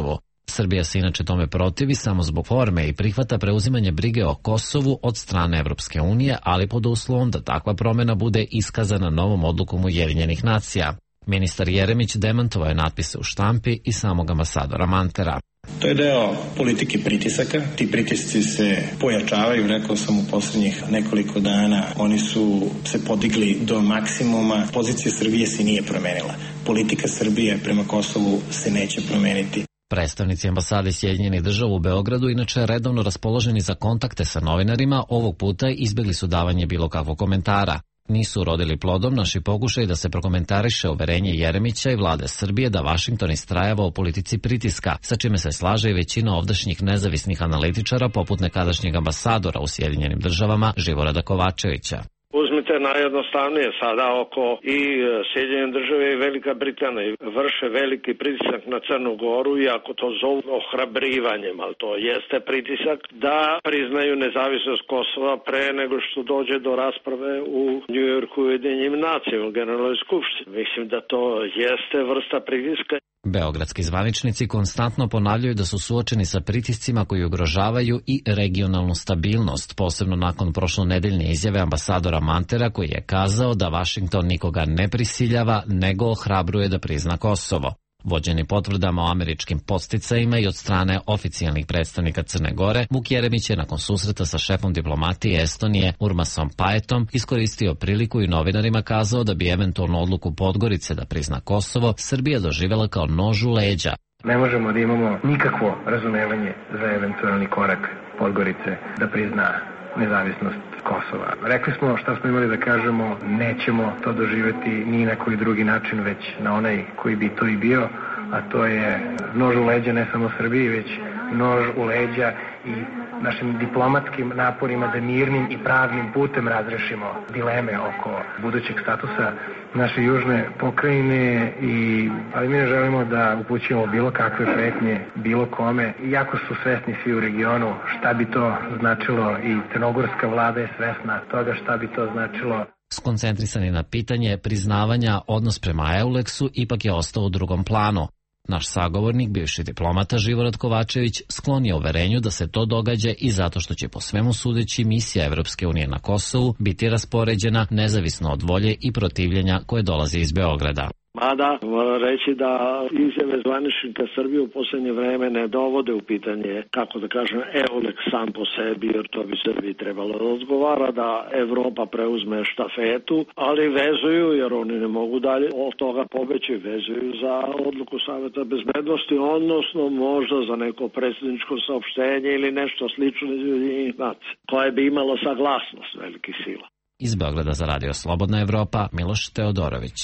Speaker 17: Srbija se inače tome protivi samo zbog forme i prihvata preuzimanje brige o Kosovu od strane Evropske unije, ali pod uslovom da takva promjena bude iskazana novom odlukom Ujedinjenih nacija. Ministar Jeremić demantovao je natpise u štampi i samog ambasadora Mantera.
Speaker 3: To je deo politike pritisaka. Ti pritisci se pojačavaju, rekao sam u posljednjih nekoliko dana. Oni su se podigli do maksimuma. Pozicija Srbije se nije promenila. Politika Srbije prema Kosovu se neće promeniti.
Speaker 17: Predstavnici ambasade Sjedinjenih Država u Beogradu, inače redovno raspoloženi za kontakte sa novinarima, ovog puta izbjegli su davanje bilo kakvog komentara. Nisu urodili plodom naši pokušaj da se prokomentariše uverenje Jeremića i vlade Srbije da Vašington istrajava u politici pritiska, sa čime se slaže i većina ovdašnjih nezavisnih analitičara poput nekadašnjeg ambasadora u Sjedinjenim Državama Živorada Kovačevića.
Speaker 5: Uzmite najjednostavnije sada oko i Sjedinjene Države i Velika Britanija vrše veliki pritisak na Crnu Goru i ako to zovu ohrabrivanjem, ali to jeste pritisak da priznaju nezavisnost Kosova pre nego što dođe do rasprave u Njujorku u Ujedinjenim nacijama u Generalnoj skupštini. Mislim da to jeste vrsta pritiska.
Speaker 17: Beogradski zvaničnici konstantno ponavljaju da su suočeni sa pritiscima koji ugrožavaju i regionalnu stabilnost, posebno nakon prošlonedeljne izjave ambasadora Mantera koji je kazao da Vašington nikoga ne prisiljava, nego ohrabruje da prizna Kosovo. Vođeni potvrdama o američkim podsticajima i od strane oficijalnih predstavnika Crne Gore, Vuk Jeremić je nakon susreta sa šefom diplomatije Estonije Urmasom Paetom iskoristio priliku i novinarima kazao da bi eventualnu odluku Podgorice da prizna Kosovo Srbija doživjela kao nož u leđa.
Speaker 18: Ne možemo da imamo nikakvo razumevanje za eventualni korak Podgorice da prizna nezavisnost Kosova. Rekli smo šta smo imali da kažemo, nećemo to doživjeti ni na koji drugi način, već na onaj koji bi to i bio, a to je nož u leđa ne samo Srbiji, već nož u leđa i našim diplomatskim naporima da mirnim i pravnim putem razrešimo dileme oko budućeg statusa naše južne pokrajine, i, ali mi ne želimo da upućujemo bilo kakve pretnje bilo kome. Iako su svesni svi u regionu šta bi to značilo i crnogorska vlada je svesna toga šta bi to značilo.
Speaker 17: Skoncentrisani na pitanje priznavanja, odnos prema Euleksu ipak je ostao u drugom planu. Naš sagovornik, bivši diplomata Živorad Kovačević, sklon je uverenju da se to događa i zato što će po svemu sudeći misija Evropske unije na Kosovu biti raspoređena nezavisno od volje i protivljenja koje dolazi iz Beograda.
Speaker 5: Mada, moram reći da izjave zvaničnika Srbije u posljednje vreme ne dovode u pitanje, kako da kažem, Euleks sam po sebi, jer to bi Srbiji trebalo da odgovara, da Evropa preuzme štafetu, ali vezuju, jer oni ne mogu dalje od toga pobeći, vezuju za odluku Saveta bezbednosti, odnosno možda za neko predsjedničko saopštenje ili nešto slično iz Ujedinjenih nacija, koje bi imalo saglasnost velikih sila.
Speaker 17: Iz Beograda za Radio Slobodna Evropa, Miloš Teodorović.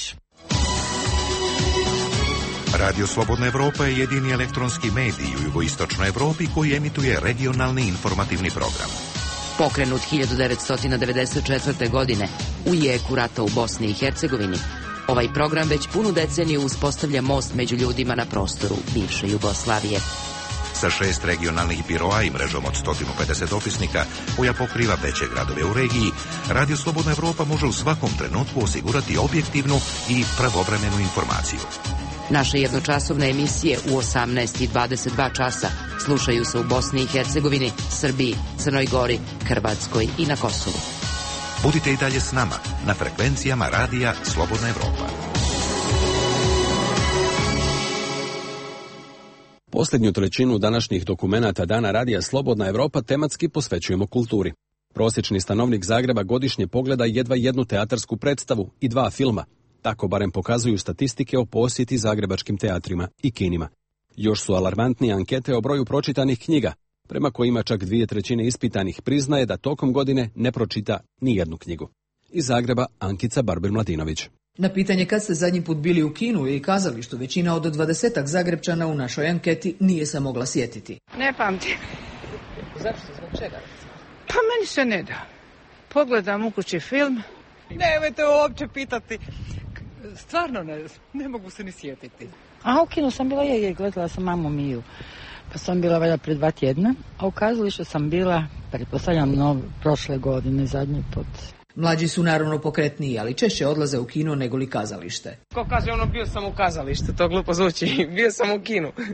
Speaker 19: Radio Slobodna Evropa je jedini elektronski medij u jugoistočnoj Evropi koji emituje regionalni informativni program.
Speaker 20: Pokrenut hiljadu devetsto devedeset četvrte. godine u jeku rata u Bosni i Hercegovini, ovaj program već punu deceniju uspostavlja most među ljudima na prostoru bivše Jugoslavije.
Speaker 19: Sa šest regionalnih biroa i mrežom od sto pedeset opisnika koja pokriva veće gradove u regiji, Radio Slobodna Evropa može u svakom trenutku osigurati objektivnu i pravovremenu informaciju.
Speaker 20: Naše jednočasovne emisije u osamnaest i dvadeset dva časa slušaju se u Bosni i Hercegovini, Srbiji, Crnoj Gori, Hrvatskoj i na Kosovu.
Speaker 19: Budite i dalje s nama na frekvencijama Radija Slobodna Evropa.
Speaker 1: Posljednju trećinu današnjih dokumenata Dana Radija Slobodna Evropa tematski posvećujemo kulturi. Prosječni stanovnik Zagreba godišnje pogleda jedva jednu teatarsku predstavu i dva filma. Tako barem pokazuju statistike o posjeti zagrebačkim teatrima i kinima. Još su alarmantnije ankete o broju pročitanih knjiga, prema kojima čak dvije trećine ispitanih priznaje da tokom godine ne pročita ni jednu knjigu. Iz Zagreba Ankica Barber-Mladinović.
Speaker 21: Na pitanje kad ste zadnji put bili u kinu i kazalištu, većina od dvadesetak Zagrebčana u našoj anketi nije se mogla sjetiti.
Speaker 22: Ne pamtim.
Speaker 21: Zašto? Zbog čega?
Speaker 22: Pa meni se ne da. Pogledam u kući film. Nemojte uopće pitati. Stvarno ne, ne mogu se ni sjetiti.
Speaker 10: A u kinu sam bila, je, je gledala sam Mamu Miju. Pa sam bila valjda pred dva tjedna, a u kazalištu sam bila, pretpostavljam, no, prošle godine, zadnji put.
Speaker 21: Mlađi su naravno pokretniji, ali češće odlaze u kino nego li kazalište.
Speaker 22: Ko kaže ono, bio sam u kazalištu, to glupo zvuči, bio sam u kinu.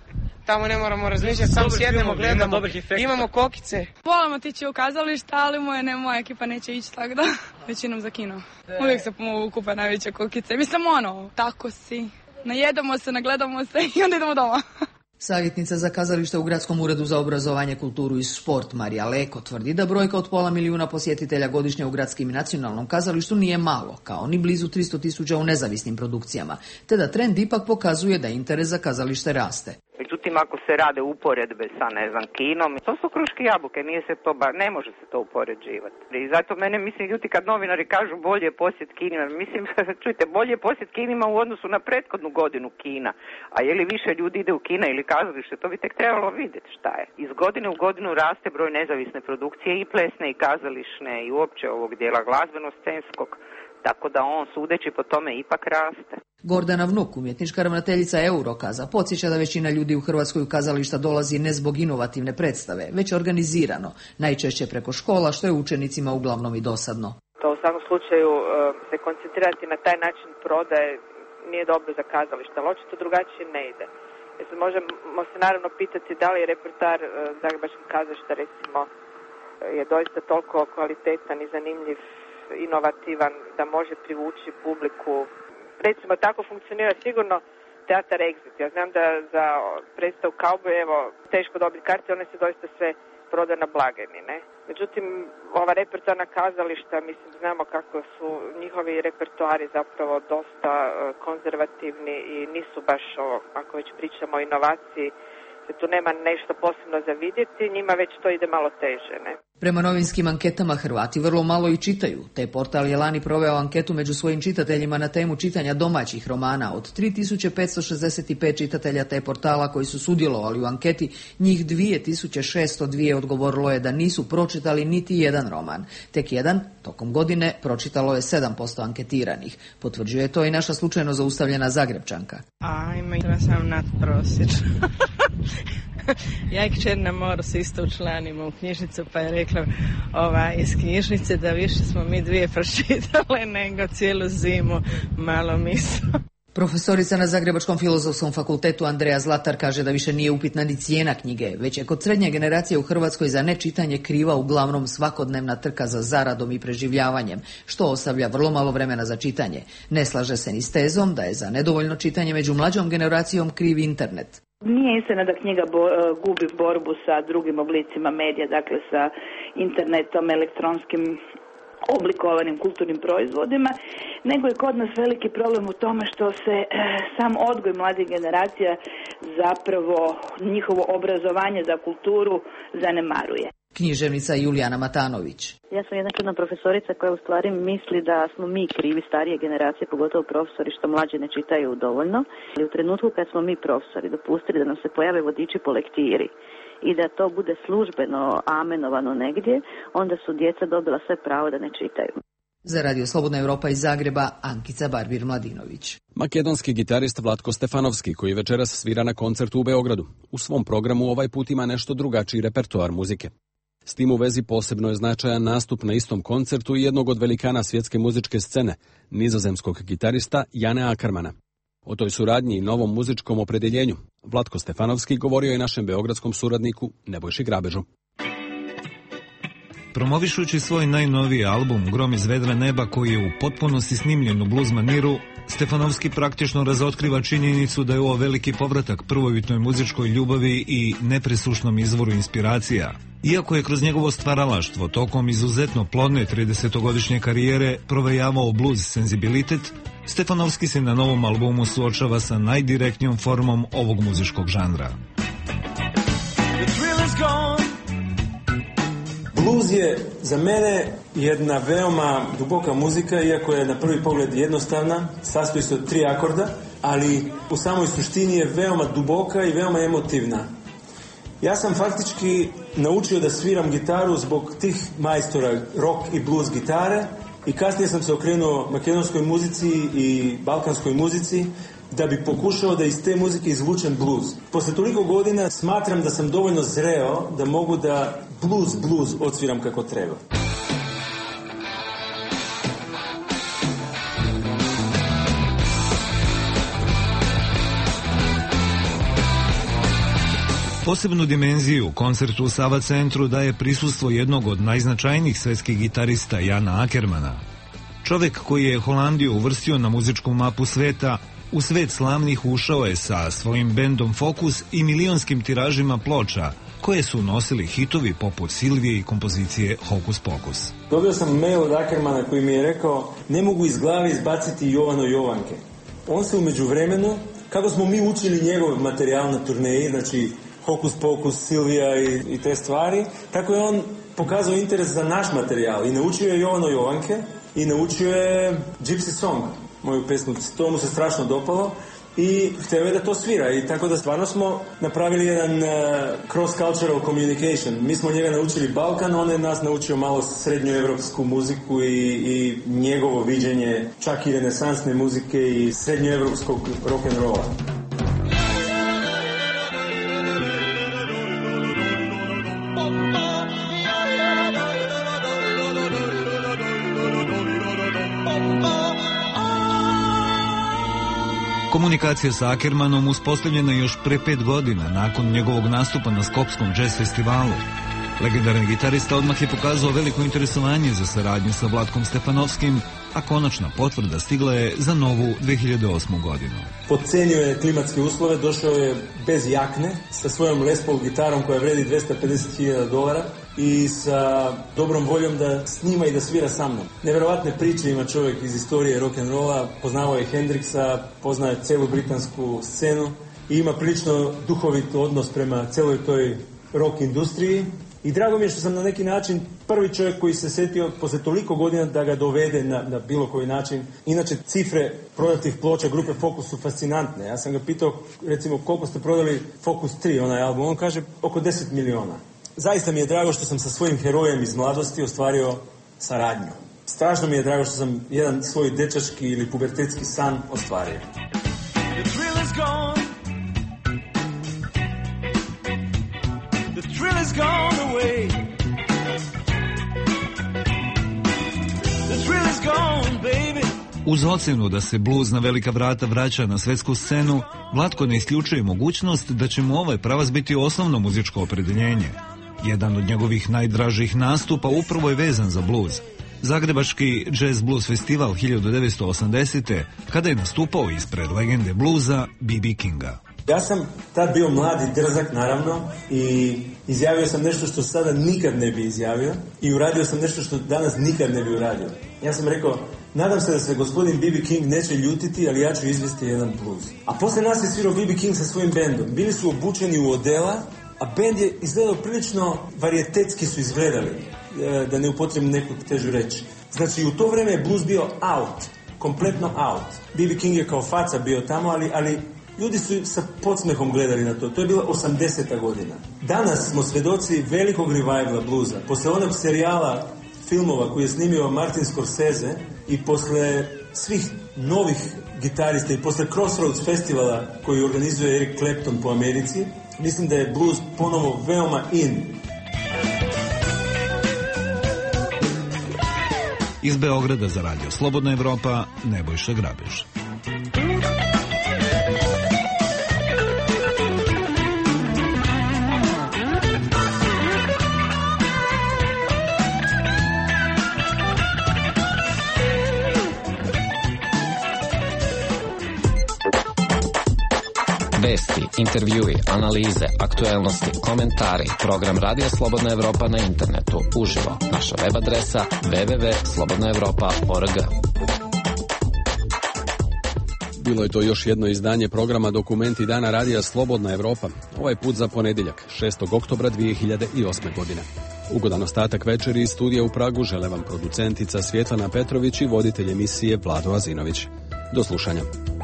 Speaker 6: tamo ne moramo razmišljati, samo sjednemo, gledamo, imamo kokice.
Speaker 7: Volimo tići u kazališta, ali moja, ne, moja ekipa neće ići, tako da većinom za kino. Uvijek se kupa najveće kokice. Mislim, ono, tako si. Najedamo se, nagledamo se i onda idemo doma.
Speaker 21: Savjetnica za kazalište u Gradskom uredu za obrazovanje, kulturu i sport Marija Leko tvrdi da brojka od pola milijuna posjetitelja godišnje u gradskim i nacionalnom kazalištu nije malo, kao ni blizu tristo tisuća u nezavisnim produkcijama, te da trend ipak pokazuje da interes za kazalište raste.
Speaker 9: Međutim, ako se rade uporedbe sa, ne znam, kinom, to su kruške jabuke, nije se to ba, ne može se to upoređivati. I zato mene, mislim, ljuti kad novinari kažu bolje je posjet kinima, mislim, čujte, bolje je posjet kinima u odnosu na prethodnu godinu kina, a je li više ljudi ide u kina ili kazalište, to bi tek trebalo vidjeti šta je. Iz godine u godinu raste broj nezavisne produkcije i plesne i kazališne i uopće ovog dijela glazbeno-scenskog, tako da on, sudeći po tome, ipak raste.
Speaker 21: Gordana Vnuk, umjetnička ravnateljica Eurokaza, podsjeća da većina ljudi u Hrvatskoj u kazališta dolazi ne zbog inovativne predstave, već organizirano, najčešće preko škola, što je učenicima uglavnom i dosadno.
Speaker 23: To u svakom slučaju se koncentrirati na taj način prodaje nije dobro za kazalište, ali očito drugačije ne ide. Mislim, možemo se naravno pitati da li je repertoar zagrebačkog kazališta recimo je doista toliko kvalitetan i zanimljiv, inovativan da može privući publiku. Recimo tako funkcionira sigurno teatar Exit. Ja znam da za predstavu Cowboy, evo, teško dobiti karte, one se doista sve proda na blagajni, ne? Međutim, ova repertoarna kazališta, mislim, znamo kako su njihovi repertoari zapravo dosta konzervativni i nisu baš, ako već pričamo o inovaciji, se tu nema nešto posebno za vidjeti, njima već to ide malo teže, ne?
Speaker 21: Prema novinskim anketama Hrvati vrlo malo i čitaju, te portal je lani proveo anketu među svojim čitateljima na temu čitanja domaćih romana. Od tri tisuće petsto šezdeset pet čitatelja te portala koji su sudjelovali u anketi, njih dvije tisuće šesto dva odgovorilo je da nisu pročitali niti jedan roman. Tek jedan, tokom godine, pročitalo je sedam posto anketiranih. Potvrđuje to i naša slučajno zaustavljena Zagrebčanka.
Speaker 24: Ajme, ja sam nadprosječno. Ja i kćer na moru se isto učlanimo u knjižnicu, pa je rekla ova, iz knjižnice da više smo mi dvije pročitale nego cijelu zimu, malo mislo.
Speaker 21: Profesorica na Zagrebačkom filozofskom fakultetu Andreja Zlatar kaže da više nije upitna ni cijena knjige, već je kod srednje generacije u Hrvatskoj za nečitanje kriva uglavnom svakodnevna trka za zaradom i preživljavanjem, što ostavlja vrlo malo vremena za čitanje. Ne slaže se ni s tezom da je za nedovoljno čitanje među mlađom generacijom kriv internet.
Speaker 25: Nije istina da knjiga bo, gubi borbu sa drugim oblicima medija, dakle sa internetom, elektronskim oblikovanim kulturnim proizvodima, nego je kod nas veliki problem u tome što se e, sam odgoj mladih generacija, zapravo njihovo obrazovanje za kulturu zanemaruje.
Speaker 21: Književnica Julijana Matanović.
Speaker 27: Ja sam jedna čudna profesorica koja u stvari misli da smo mi krivi, starije generacije, pogotovo profesori, što mlađe ne čitaju dovoljno. Ali u trenutku kad smo mi profesori dopustili da nam se pojave vodiči po lektiri i da to bude službeno amenovano negdje, onda su djeca dobila sve pravo da ne čitaju.
Speaker 21: Za Radio Slobodna Europa iz Zagreba, Ankica Barbir-Mladinović.
Speaker 1: Makedonski gitarist Vlatko Stefanovski, koji večeras svira na koncertu u Beogradu. U svom programu ovaj put ima nešto drugačiji repertoar muzike. S tim u vezi posebno je značajan nastup na istom koncertu i jednog od velikana svjetske muzičke scene, nizozemskog gitarista Jana Ackermana. O toj suradnji i novom muzičkom opredjeljenju Vlatko Stefanovski govorio je našem beogradskom suradniku Nebojši Grabežu.
Speaker 28: Promovišući svoj najnoviji album Grom iz vedra neba, koji je u potpunosti snimljen u blues maniru, Stefanovski praktično razotkriva činjenicu da je ovo veliki povratak prvobitnoj muzičkoj ljubavi i nepresušnom izvoru inspiracija. Iako je kroz njegovo stvaralaštvo tokom izuzetno plodne tridesetogodišnje karijere provejavao blues senzibilitet, Stefanovski se na novom albumu suočava sa najdirektnijom formom ovog muzičkog žanra.
Speaker 29: Blues je za mene jedna veoma duboka muzika, iako je na prvi pogled jednostavna, sastoji se od tri akorda, ali u samoj suštini je veoma duboka i veoma emotivna. Ja sam faktički naučio da sviram gitaru zbog tih majstora rock i blues gitare i kasnije sam se okrenuo makedonskoj muzici i balkanskoj muzici da bi pokušao da iz te muzike izvučem blues. Posle toliko godina smatram da sam dovoljno zreo da mogu da blues blues odsviram kako treba.
Speaker 28: Posebnu dimenziju koncertu u Sava centru daje prisustvo jednog od najznačajnijih svetskih gitarista Jana Ackermana. Čovek koji je Holandiju uvrstio na muzičku mapu sveta, u svet slavnih ušao je sa svojim bendom Focus i milionskim tiražima ploča, koje su nosili hitovi poput Silvije i kompozicije Hokus Pokus.
Speaker 29: Dobio sam mail od Ackermana koji mi je rekao: ne mogu iz glave izbaciti Jovano Jovanke. On se u međuvremenu, kako smo mi učili njegov materijal na turneji, znači Hokus Pokus, Silvija i, i te stvari, tako je on pokazao interes za naš materijal i naučio je Jovano Jovanke i naučio je Gypsy Song, moju pesmu. To mu se strašno dopalo i hteo je da to svira, i tako da stvarno smo napravili jedan uh, cross-cultural communication. Mi smo njega naučili Balkan, on je nas naučio malo srednjoevropsku muziku i, i njegovo viđenje čak i renesansne muzike i srednjoevropskog rock'n'rolla.
Speaker 28: Komunikacija sa Ackermanom uspostavljena je još pre pet godina nakon njegovog nastupa na Skopskom jazz festivalu. Legendarni gitarista odmah je pokazao veliko interesovanje za saradnju sa Vlatkom Stefanovskim, a konačna potvrda stigla je za novu dve hiljade osmu godinu.
Speaker 29: Podcenio je klimatske uslove, došao je bez jakne, sa svojom Les Paul gitarom koja vredi dvesta pedeset hiljada dolara i sa dobrom voljom da snima i da svira sa mnom. Neverovatne priče ima čovjek iz istorije rock'n'rolla, poznavao je Hendrixa, poznaje celu britansku scenu i ima prilično duhovit odnos prema celoj toj rock industriji. I drago mi je što sam na neki način prvi čovjek koji se setio posle toliko godina da ga dovede na, na bilo koji način. Inače, cifre prodatih ploča grupe Focus su fascinantne. Ja sam ga pitao, recimo, koliko ste prodali Focus tri, onaj album. On kaže oko deset miliona. Zaista mi je drago što sam sa svojim herojem iz mladosti ostvario saradnju. Strašno mi je drago što sam jedan svoj dečački ili pubertetski san ostvario.
Speaker 4: The thrill is gone. The thrill is gone away. The thrill is gone, baby.
Speaker 28: Uz ocenu da se blues na velika vrata vraća na svetsku scenu, Vlatko ne isključuje mogućnost da će mu ovaj pravac biti osnovno muzičko opredeljenje. Jedan od njegovih najdražih nastupa upravo je vezan za blues. Zagrebački Jazz Blues Festival hiljadu devetsto osamdesete. kada je nastupao ispred legende bluza B B Kinga.
Speaker 29: Ja sam tad bio mladi, drzak naravno, i izjavio sam nešto što sada nikad ne bi izjavio i uradio sam nešto što danas nikad ne bi uradio. Ja sam rekao, nadam se da se gospodin B B King neće ljutiti, ali ja ću izvesti jedan blues. A posle nas je svirao B B King sa svojim bendom. Bili su obučeni u odela, a bend je izgledao prilično varijetetski su izgledali, da ne upotrebim neku težu reč. Znači, u to vreme je blues bio out, kompletno out. B B King je kao faca bio tamo, ali, ali ljudi su sa podsmehom gledali na to. To je bila osamdeseta godina. Danas smo svedoci velikog revivala bluza. Posle onog serijala filmova koji je snimio Martin Scorsese i posle svih novih gitarista i posle Crossroads festivala koji organizuje Eric Clapton po Americi, mislim da je blues ponovo veoma in.
Speaker 28: Iz Beograda za radio Slobodna Evropa, Nebojša Grabež.
Speaker 8: Vesti, intervjui, analize, aktuelnosti, komentari, program Radija Slobodna Evropa na internetu, uživo, naša web adresa w w w tačka slobodna evropa tačka org.
Speaker 1: Bilo je to još jedno izdanje programa Dokumenti dana Radija Slobodna Evropa, ovaj put za ponedjeljak, šestog oktobra dvije hiljade osme. godine. Ugodan ostatak večeri iz studija u Pragu žele vam producentica Svjetlana Petrović i voditelj emisije Vlado Azinović. Do slušanja.